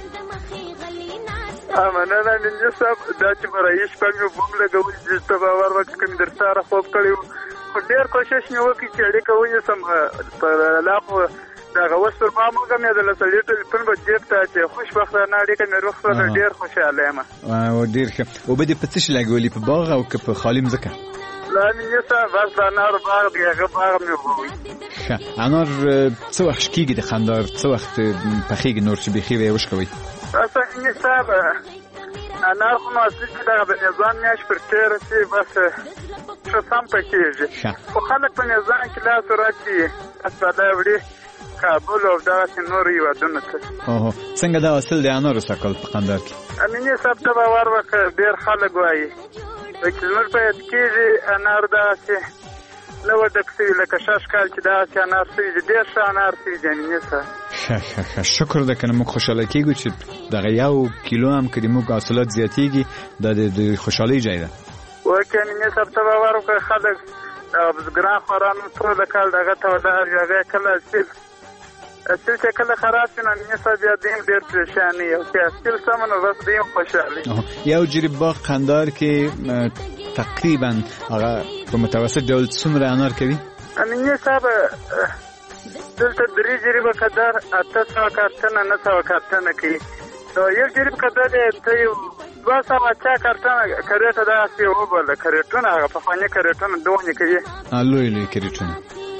مننه امینی صاحب دا چې په رئیس په مې بوم لګوي چې ته باور وکړې که مې در سره خوب کړی و خو ډېر کوشش مې وکړي چې اړیکه ونیسم په لا خو دغه اوس پر ما موږ مې د سړي ټلیفون په جیب ته چې خوشبختانه اړیکه مې روغ سره ډېر خوشحاله یم. ډېر ښه. اوبه دې په څه شي لګولي په باغ او که په خالي مځکه؟ لا امیني صاحب بس د انارو باغ دی هغه باغ مې وبوي. ښه انار څه وخت کېږي د کندهار څه وخت پخېږي نور چې بیخي به یې وشکوئ؟ بس امیني صاحب انار خو نو اصلي چې دغه د نیزان میاشت پر تېره چې بس ښه سم پکېږي خو خلک په نیزان کې لاس ورچي اسپاده وړي کابل او دغسې نورو هېوادونو ته. څنګه دا حاصل د انارو سږکال په کندهار کې؟ امیني صاحب ته باور وکړه ډېر خلک وایي چې زموږ په یاد کېږي انار دغسې نه و ډک سوي لکه شش کال چې دغسې انار سوي دي ډېر ښه انار سوي دي امیني صاحب. ښه شکر ده که نه موږ خوشحاله کېږو چې دغه یو کیلو هم که د موږ حاصلات زیاتېږي دا د خوشحالۍ ځای ده. وکړې امیني صاحب ته باور وکړه خلک دغه بزګران خوارانو ټول د کال دغه ته ولاړ هغه کله اصل چې کله خراب شي نو امیني صاحب بیا دوی هم ډېر پریشاني او چې اصل سمه نو بس دوی هم خوشحالي. یو جریب باغ کندهار کې تقریبا هغه په متوسط ډول څومره انار کوي؟ امیني صاحب دلته 3 جریبه قدر 800 کارټنه 900 کارټنه کوي. نو یو جریب قدر ته یو 200 کارټنه کریټه داسې وبله کریټونه هغه پخواني کریټونه دونې کوي. لوی کریټونه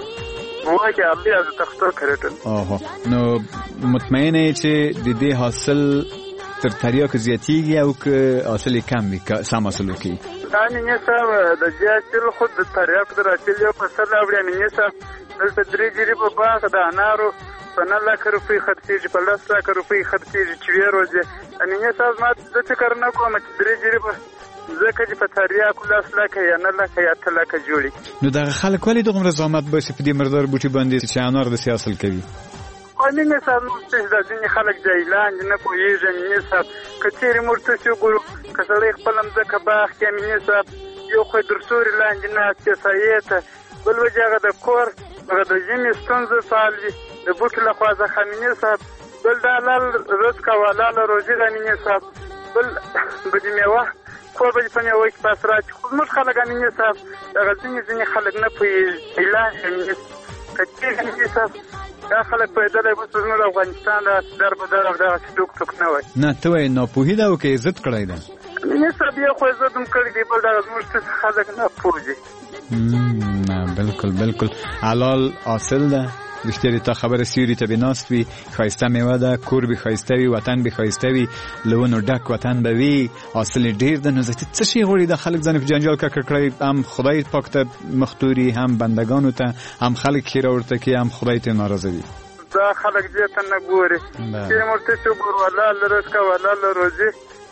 واکه ابي از تختو کریټن. نو مطمئن یې چې د دې حاصل تر تریاکو زیاتېږي او که حاصل یې کم وي سم حاصل وکړي؟ امیني صاحب د دې حاصل خو د تریاکو د حاصل یو فصل راوړي. امیني صاحب دلته 3 جریبه باغ د انارو په 9 لک روپۍ خرڅېږي په 10 لک روپۍ خرڅېږي چې ویې روزي. امیني صاحب ما زه فکر نه کوم چې 3 جریبه ځکه چې په تریاکو 10 لکه یا 9 لکه یا 8 لکه جوړي. نو دغه خلک ولې دومره زحمت باسي په دې مردار بوټي باندې چې انار داسې حاصل کوي؟ امیني صاحب موږ دا ځینې خلک جاهلان دي نه پوهېږي. امیني صاحب که چېرې موږ تاسې وګورو که سړی خپله مځکه باغ کې امیني صاحب یو خو در سوري لاندې ناست دی سایې ته بل وجه هغه د کور هغه د ژمي ستونزه فعال وي د بوټو له خوا څخه امیني صاحب بل دا حلال رزق او حلاله روزي ده امیني صاحب بل به د میوه کور به په میوه کې پاس راځي خو زموږ خلک امیني صاحب دغه ځینې خلک نه پوهېږي علاج امیني که چېرې امیني صاحب دا خلک پوهېدلی اوس زموږ افغانستان داسې در په در او دغسې ټوک نه وای. نه ته وایې ناپوهي ده او که عزت کړی ده؟ امیني صاحب یو خو عزت هم کړی دی بل دغه زموږ څه خلک ناپوه دي. نه بالکل حلال حاصل ده. رښتیا تا خبره سیوري ته به ناست وي ښایسته میوه ده کور به ښایسته وي وطن به ښایسته وي له ونو ډک وطن به وي حاصل یې ډېر ده. نو زه څه شی غواړي دا خلک ځان په جنجال ککړ کړی هم خدای پاک ته مخ توري هم بندګانو ته هم خلک ښیره ورته کوي هم خدای ته ناراضه وي. دا خلک دې ته نه ګوري چې ورته چې ګور حلال رزق او حلال روزي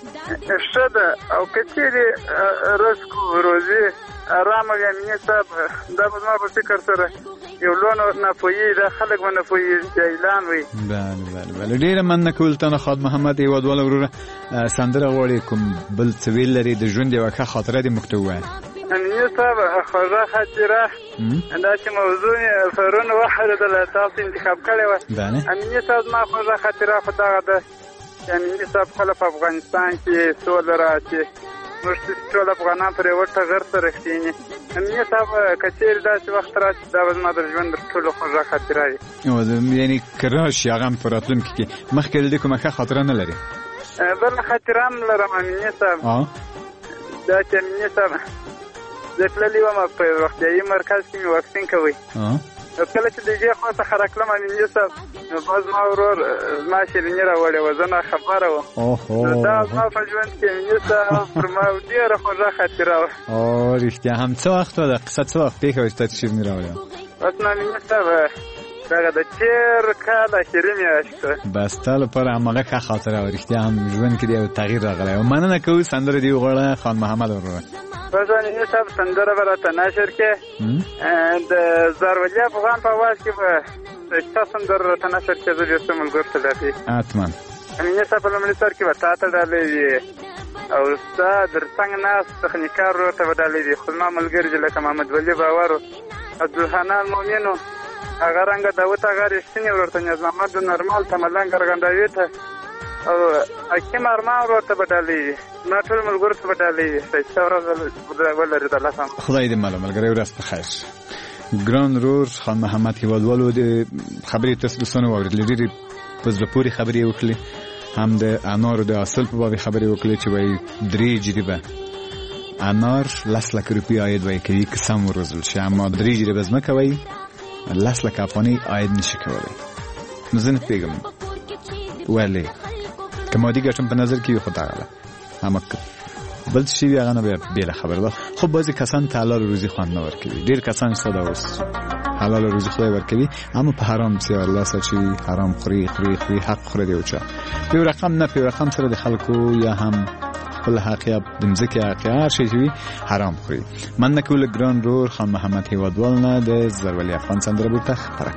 ښه ده او که چېرې رزق روزي ارامه وي امیني صاحب دا به زما په فکر سره یو لوی ناپوهي دا خلک به ناپوهېږي جاهلان وي. بله ډېره مننه کول تا نه خاد محمد هېوادواله وروره سندره غواړې کوم بل څه ویل لرې د ژوند یوه ښه خاطره دې موږ ته ووایه. امیني صاحب خوږه خاطره دا چې موضوع یې پرون وحرېدله تاسو انتخاب کړې وه. امیني صاحب زما خوږه خاطره خو دغه ده چې امیني صاحب کله په افغانستان کې سوله راشي موږ ټول افغانان پر یوه ټغر سره کښېني. امیني صاحب که چېرې داسې وخت راشي دا به زما د ژوند تر ټولو خوږه خاطره وي. یعنې که راشي هغه هم په راتلونکي کې مخکې د دې کومه ښه خاطره نه لري؟ بله خاطره هم لرم امیني صاحب دا چې امیني صاحب زه تللې وم په روغتیایي مرکز کې مې واکسین کوئ کله چې دیګه خو ته خرکلم امینه صاحب نو باز ما ورور ما شیرینی راوړې و زنه خبره و دا ما په ژوند کې امینه صاحب پر ما ډیره خوږه خاطره و او رښتیا هم څه وخت و د قصه څه وخت پیښه چې شیرینی راوړې بس نه امینه صاحب دغه د چیر کاله شیرینی اشته بس تل پر هغه کا خاطره و رښتیا هم ژوند کې یو تغییر راغلی او مننه کوي سندره دی وغوړه خان محمد ورور بازانې صاحب سندره برته نشر کې د زرولی افغان په واس کې به تاسو سندره ته نشر کې زه یې سمول ګرځته دی اتمن امینه صاحب په لمړي سر کې وتا ته ډالې او استاد درڅنګ ناس تخنیکار ورته ډالې دي خو ما ملګری لکه محمد ولی باور عبدالحنان مومنو هغه رنګ داوت هغه رښتینی ورته نظم محمد نورمال تملنګ ګرګندوي ته او حکیم ارمان ورته بدلې ما ټول ملګرو ته بدلې چې ورځ ولر د الله سم خدای دې ملګری ورځ په خیر ګران رور خان محمد هیوادوالو د خبرې تاسو نو اوریدلې لري په ځپوري خبرې وکړي هم د انار د اصل په باب خبرې وکړي چې وای 3 جریبه انار 10 لک روپۍ عاید وای کوي قسم ورزل شي اما 3 جریبه زما کوي 10 لک افغاني عاید نشي کولای نو زه نه پیګم ولی کما دیگه چون به نظر کی خود داغله اما بل چی هغه نه به خبر ده خب بعضی کسان حلال روزی خوان نه ورکوي ډیر کسان ستاسو اوس حلال روزی خدای ورکوي اما په حرام سی الله سچي حرام خوري حق خوري دی اوچا په رقم نه په رقم سره د خلکو یا هم خپل حقیقت د مزکه حقیقت شي حرام خوري من نه کول ګران رور خان محمد هیوادوال نه د زرولی افغان سندره بوته خبره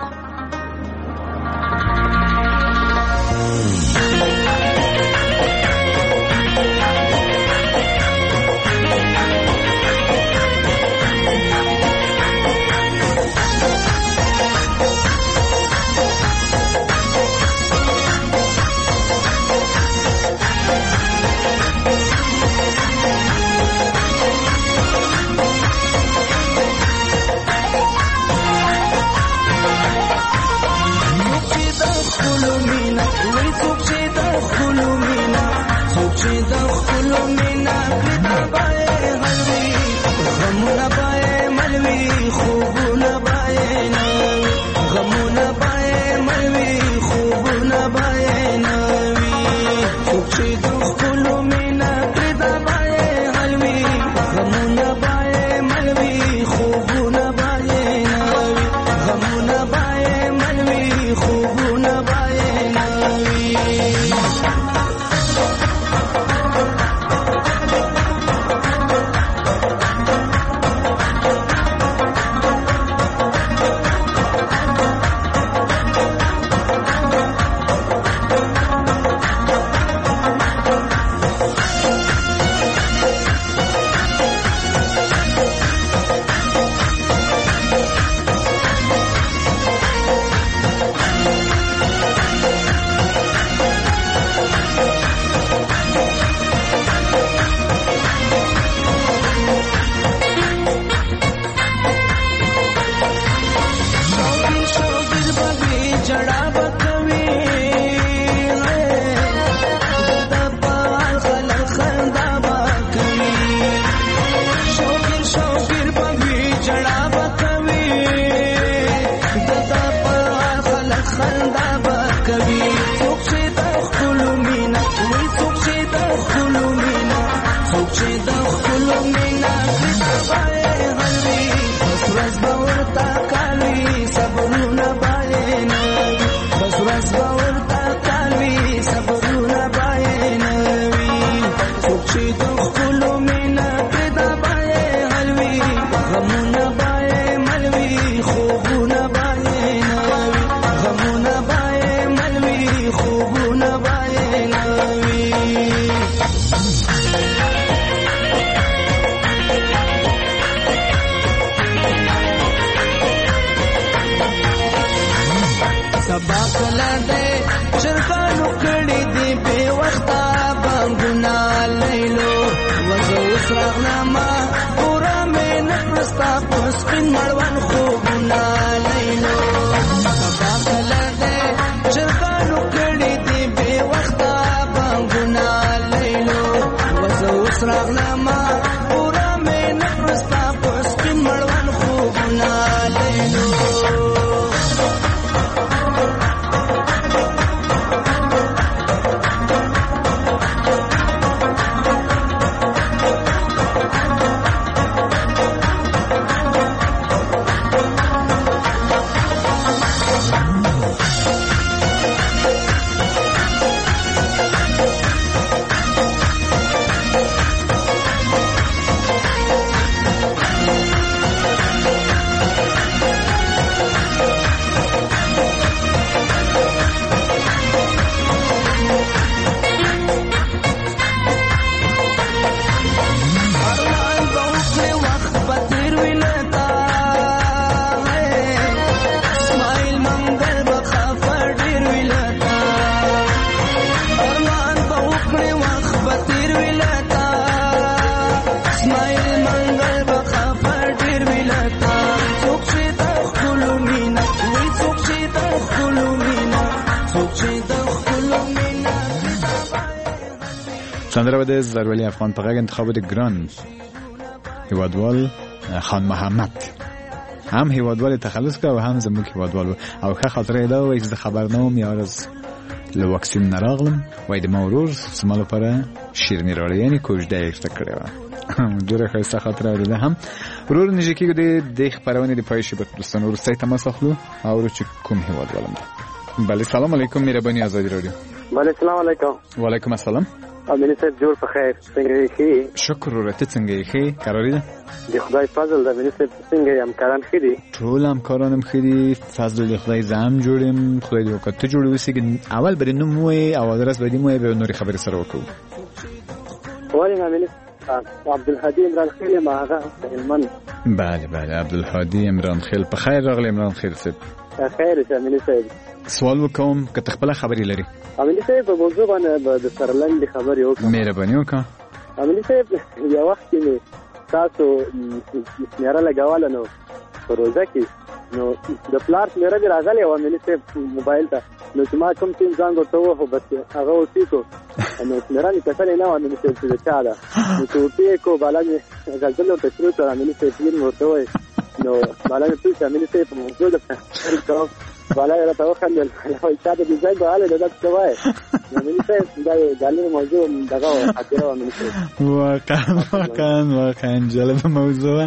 سندره به د زرولی افغان په غږ انتخاب د ګران هیوادوال خان محمد هم هیوادوال تخلص که و هم زموږ هیوادوال او ښه خاطره دا و چې زه خبر نه وم یار از له واکسین نه راغلم وای د ما ورور زما لپاره شیریني راوړې یعنې کوژده یې ورته کړې وه ډېره ښایسته خاطره ده هم ورور نږدې کېږو د دې خپرونې د پای شي به دوستانو وروستی تماس اخلو او ورو چې کوم هیوادوالم ده. بله سلام علیکم مهرباني ازادي راډیو. بله سلام علیکم. وعلیکم السلام. امینی صاحب جوړ په خیر څنګه یې ښې؟ شکر وروره ته څنګه یې ښې قراري ده؟ د خدای فضل ده امینی صاحب څنګه یې همکاران ښه دي؟ ټول همکاران هم ښه دي فضل د خدای زه هم جوړ یم خدای دې وکړه ته جوړ اوسې اول به دې نوم ووایې او ادرس به دې ووایې بیا نورې خبرې سره وکړو. ولې امینی عبدالهادي عمران خیل یم هغه هلمند. بله بله عبدالهادي عمران خیل په خیر راغلی عمران خیل صاحب. خیر شه امینی صاحب. سوال وکوم که ته خپله خبرې لري. امینی صاحب په موضوع باندې د سره لنډې خبرې وکړم. مهرباني وکړه. امینی صاحب یو وخت کې مې تاسو شمیره لګوله نو په روژه کې نو د پلار شمیره دې راغلی وه امیني صاحب موبایل ته نو چې ما کوم ټیم ځان ورته ووهو بس هغه وټیکو نو شمیره مې کتلې نه وه امیني صاحب چې د چا ده نو چې وټیکو بالا مې غزل ورته شروع کړه امیني صاحب پیر مې ورته ووایي نو بالا مې پوښتنه امیني صاحب په موضوع درته کوم بالا یې راته وخندل وایي چا د ډیزاین په حال ده څه وایي امیني صاحب دا یو ځانګړې موضوع دغه وه خاطره وه امیني صاحب واقعا جالبه موضوع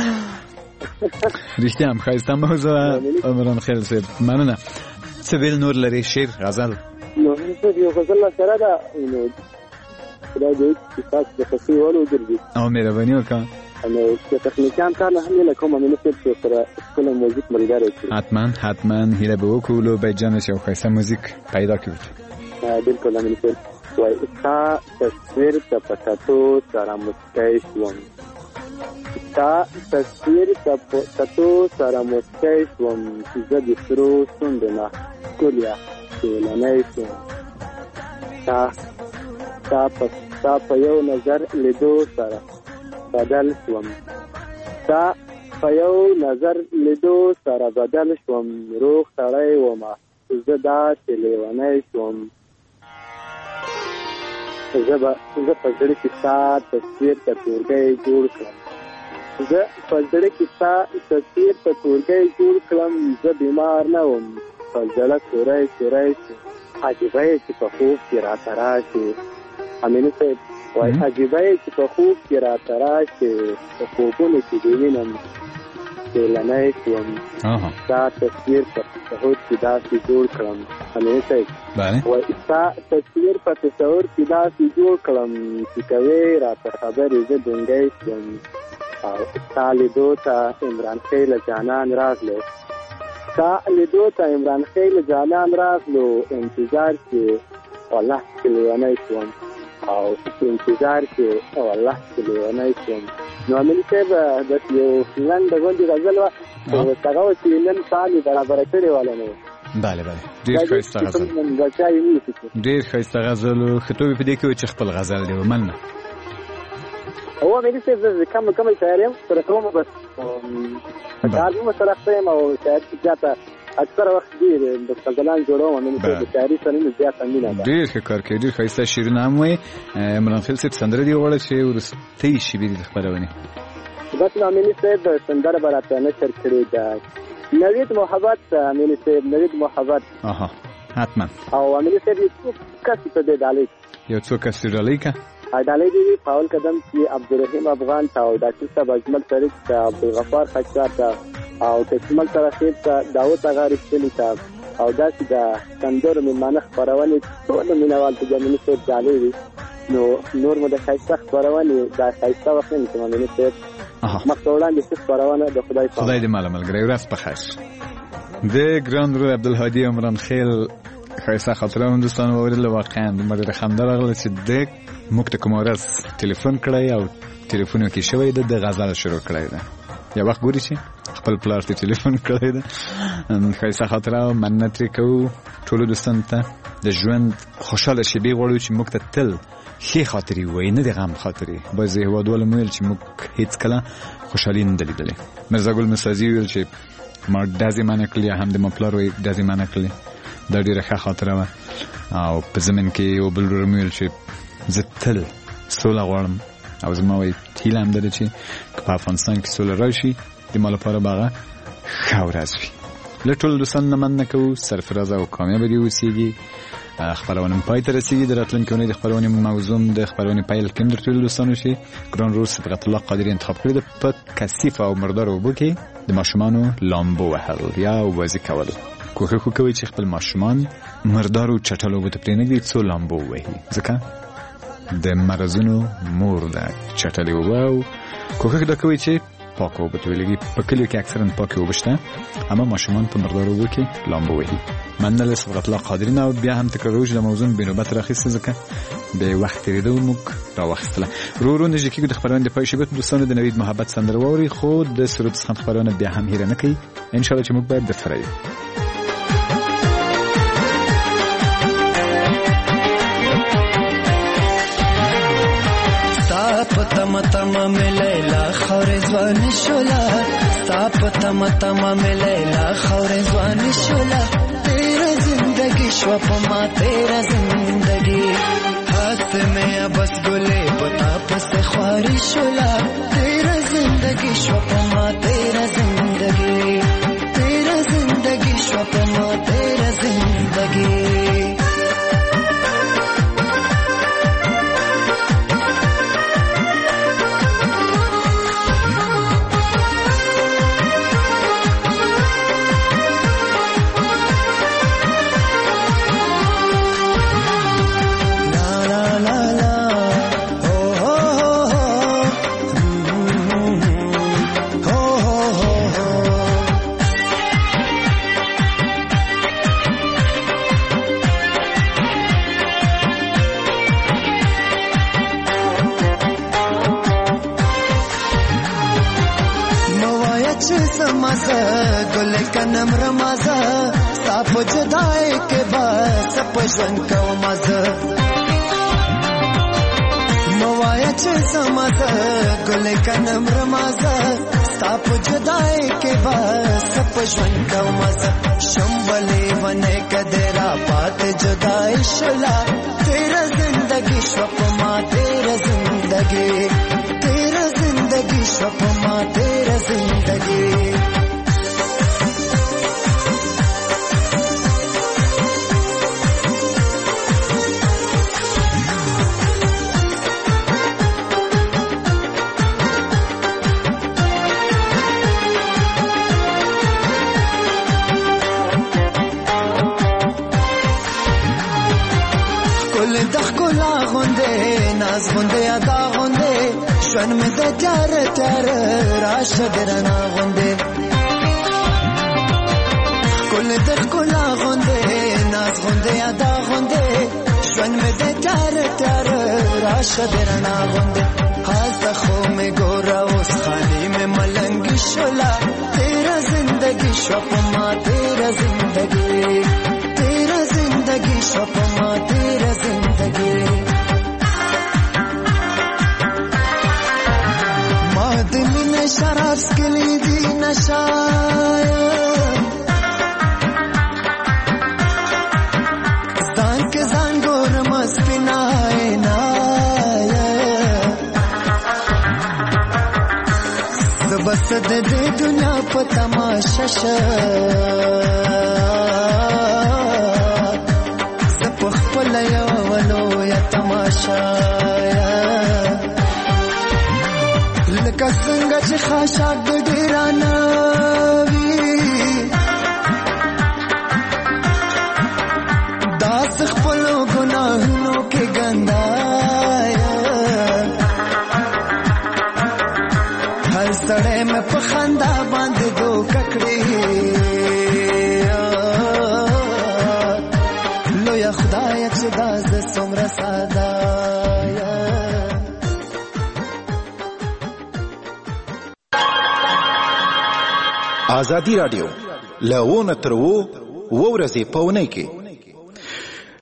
رښتیا هم ښایسته موضوع عمران خیل صاحب مننه. څه ویل نور لري شعر غزل؟ نو یو غزل سره ده نو خدای دې چې تاسو د خوښۍ وړ وګرځي او مهرباني وکړه نو د تخنیکان کار نه هم نه کوم امیني صاحب چې سره ښکلی موزیک ملګری کړي حتما هیله به وکړو لو باید جانش یو ښایسته موزیک پیدا کړو. بالکل امیني صاحب وایي ستا تصویر ته په کتو سره مسکی شوم تا تصویر ته په کتو سره مسکی شوم چې زه د سرو شونډو نه ښکلیا سیلنی شوم تا په یو نظر لیدو سره بدل شوم تا په یو نظر لیدو سره بدل شوم روغ سړی ومه زه داسې لیونی شوم زه په زړه کې ستا تصویر ته ټولګی جوړ کړم زه په زړه کې ستا تصویر ته ټولګی جوړ کړم زه بیمار نه وم په زړه سوری سوری شو عجیبه یې چې په خوب کې راته راشي امیني صاحب وایي عجیبه یې چې په خوب کې راته راشي په خوبونو کې دې وینم سیلنی شوم ستا تصویر په تصور کې داسې جوړ کړم امیني صاحب وایي ستا تصویر په تصور کې داسې جوړ کړم چې کوې راته خبرې زه ډونګی شوم او ستا لیدو ته عمران خیل جانان راغلو ستا لیدو ته عمران خیل جانان راغلو انتظار کې والله چې لیونی شوم او انتظار کې والله چې لیونی شوم نو امیني صاحب بس یو لنډه غوندې غزل وه خو هغه وه چې نن سهار مې برابره کړې واله نه بله ډېر ښایسته غزل ډېر ښایسته غزل و ښه توبې په دې کې و چې خپل غزل دی ومننه هو امیني صاحب زه کم شاعر یم سره کوم بس په کار مې سره اخته یم او شاعر کې زیاته اکثره وخت ډېر د غزلان جوړوم امیني صاحب د شاعري سره مې زیاته مینه ده ډېر ښه کار کوي ډېر ښایسته شعرونه هم وایي عمران خیل صاحب سندره دې وغواړه چې وروستۍ شېبې دې خپرونې بس نو امیني صاحب سندره به راته نشر کړې ده نوید محبت امیني صاحب نوید محبت حتما او امیني صاحب یو څو کس په دې ډالۍ یو څو کس ډالۍ که ډالۍ دې پاول قدم چې عبدالرحیم افغان ته او ډاکټر صاحب اجمل شریف ته عبدالغفار خچار ته او تکمل ترخیب ته داود اغا رښتلي ته او داسې د سندرو مېلمانه خپرونې ټول مینوال ته امیني صاحب ډالۍ وي نو نور مو د ښایسته خپرونې دا ښایسته وخت نه کوم امیني صاحب مخته وړاندې څه خپرونه د خدای دې ماله ملګری ورځ په خیر د ګران ورور عبدالهادي عمران خیل ښایسته خاطره هم دوستان واورېدله واقعا دومره ډېره خنده راغله چې د موږ ته کومه ورځ تلیفون کړی او تلیفون کې شوی ده د غزل شروع کړی ده یو وخت ګوري چې خپل پلار ته تلیفون کړی ده ښایسته خاطره او مننه ترې کوو ټولو دوستانو ته د ژوند خوشحاله شېبې غواړو چې موږ ته تل ښې خاطرې ووایي نه د غم خاطرې بعضې هېوادوالو مو ویل چې موږ هېڅکله خوشحالي نه ده لیدلې مرزا ګل مسازي ویل چې ما ډزې منع کړلې یا هم د ما پلار وایي ډزې منع کړلې دا ډېره ښه خاطره وه او په زمن کې یو بل ورور مې ویل چې زه تل سوله غواړم او زما وایي هیله هم ده چې په افغانستان کې سوله راشي د ما لپاره به هغه ښه ورځ وي. له ټولو دوستانو نه مننه کوو، سرفرازه او کامیابه دې اوسېږي. خبرونه پای ته رسیدي. د راتلونکي اونۍ د خبرونې موضوع د خبرونې پیل کې د ټولو دوستانو شي ګران رول صبغت الله قادری انتخاب کړی د په کثیف او مردار اوبو کې د ماشومانو لامبو وهل یا وبازي کول. کوښښ وکوئ چې خپل ماشومان مردار او چټل اوبو ته پرېنږدئ څو لامبو ووهي، ځکه د مرضونو مور ده چټلې اوبه. او کوښښ دا کوئ چې پاک اوبه ته ولګي. په کلیو کې اکثرا پاکې اوبه شته، اما ماشومان په مردار اوبو کې لامبو وهي. مننه له صبغت الله قادری نه. او بیا هم تکراروو چې د موضوع بې نوبت راخیسته، ځکه بې وخت تېرېده موږ راواخیستله. ورو نږدې کېږو د خپرونې د پای شېبې. دوستانو د نوید محبت سندره واورئ، خو د سرود څخه خبرونه بیا هم هیره نه کوي. انشاءالله چې موږ باید درسره یو. تم تم میں لیلا خور زوان شولا، ساپ تم تم میں لیلا خور زوان شولا. تیرا زندگی شوپما تیرا زندگی ہاتھ میں بس گلے بتا پس خواری شولا. تیرا زندگی شوپما تیرا زندگی، تیرا زندگی شوپما تیرا زندگی. گل کنم رمازا ساپ جدائے کے بعد سپ جن کو مزہ موایا چھ سماز گل کنم رمازا ساپ جدائے کے بعد سپ جن کو مزہ. شمبلی ونے کدرا بات جدائی شلا. تیرا زندگی شوپما تیرا زندگی، تیرا زندگی شوپما تیرا زندگی. ناز غنده ادا غنده شون می ده تر تر راش درنا غنده. کل دخ کلا غنده ناز غنده ادا غنده شون می ده تر تر راش درنا غنده. هاز خو می گورا اس خانی میں ملنگی شولا. تیرا زندگی شوپما تیرا زندگی، تیرا زندگی شوپما تیرا زندگی. شراب سکلی دی نشایا زان کے زان گور مسپنائے نایا. زبست دے دنیا پا تماشا زپخ پلا یا ولو یا تماشا لکه څنګه چې خاشاک د ډیرانا وی داس خپل ګناهونو کې ګندایا. هر سړی مې په خندا باندې دوکه کړې لویه خدایه چې دا زه څومره ساده. آزادی راډیو له 9 تر 10 ورځې په اونۍ کې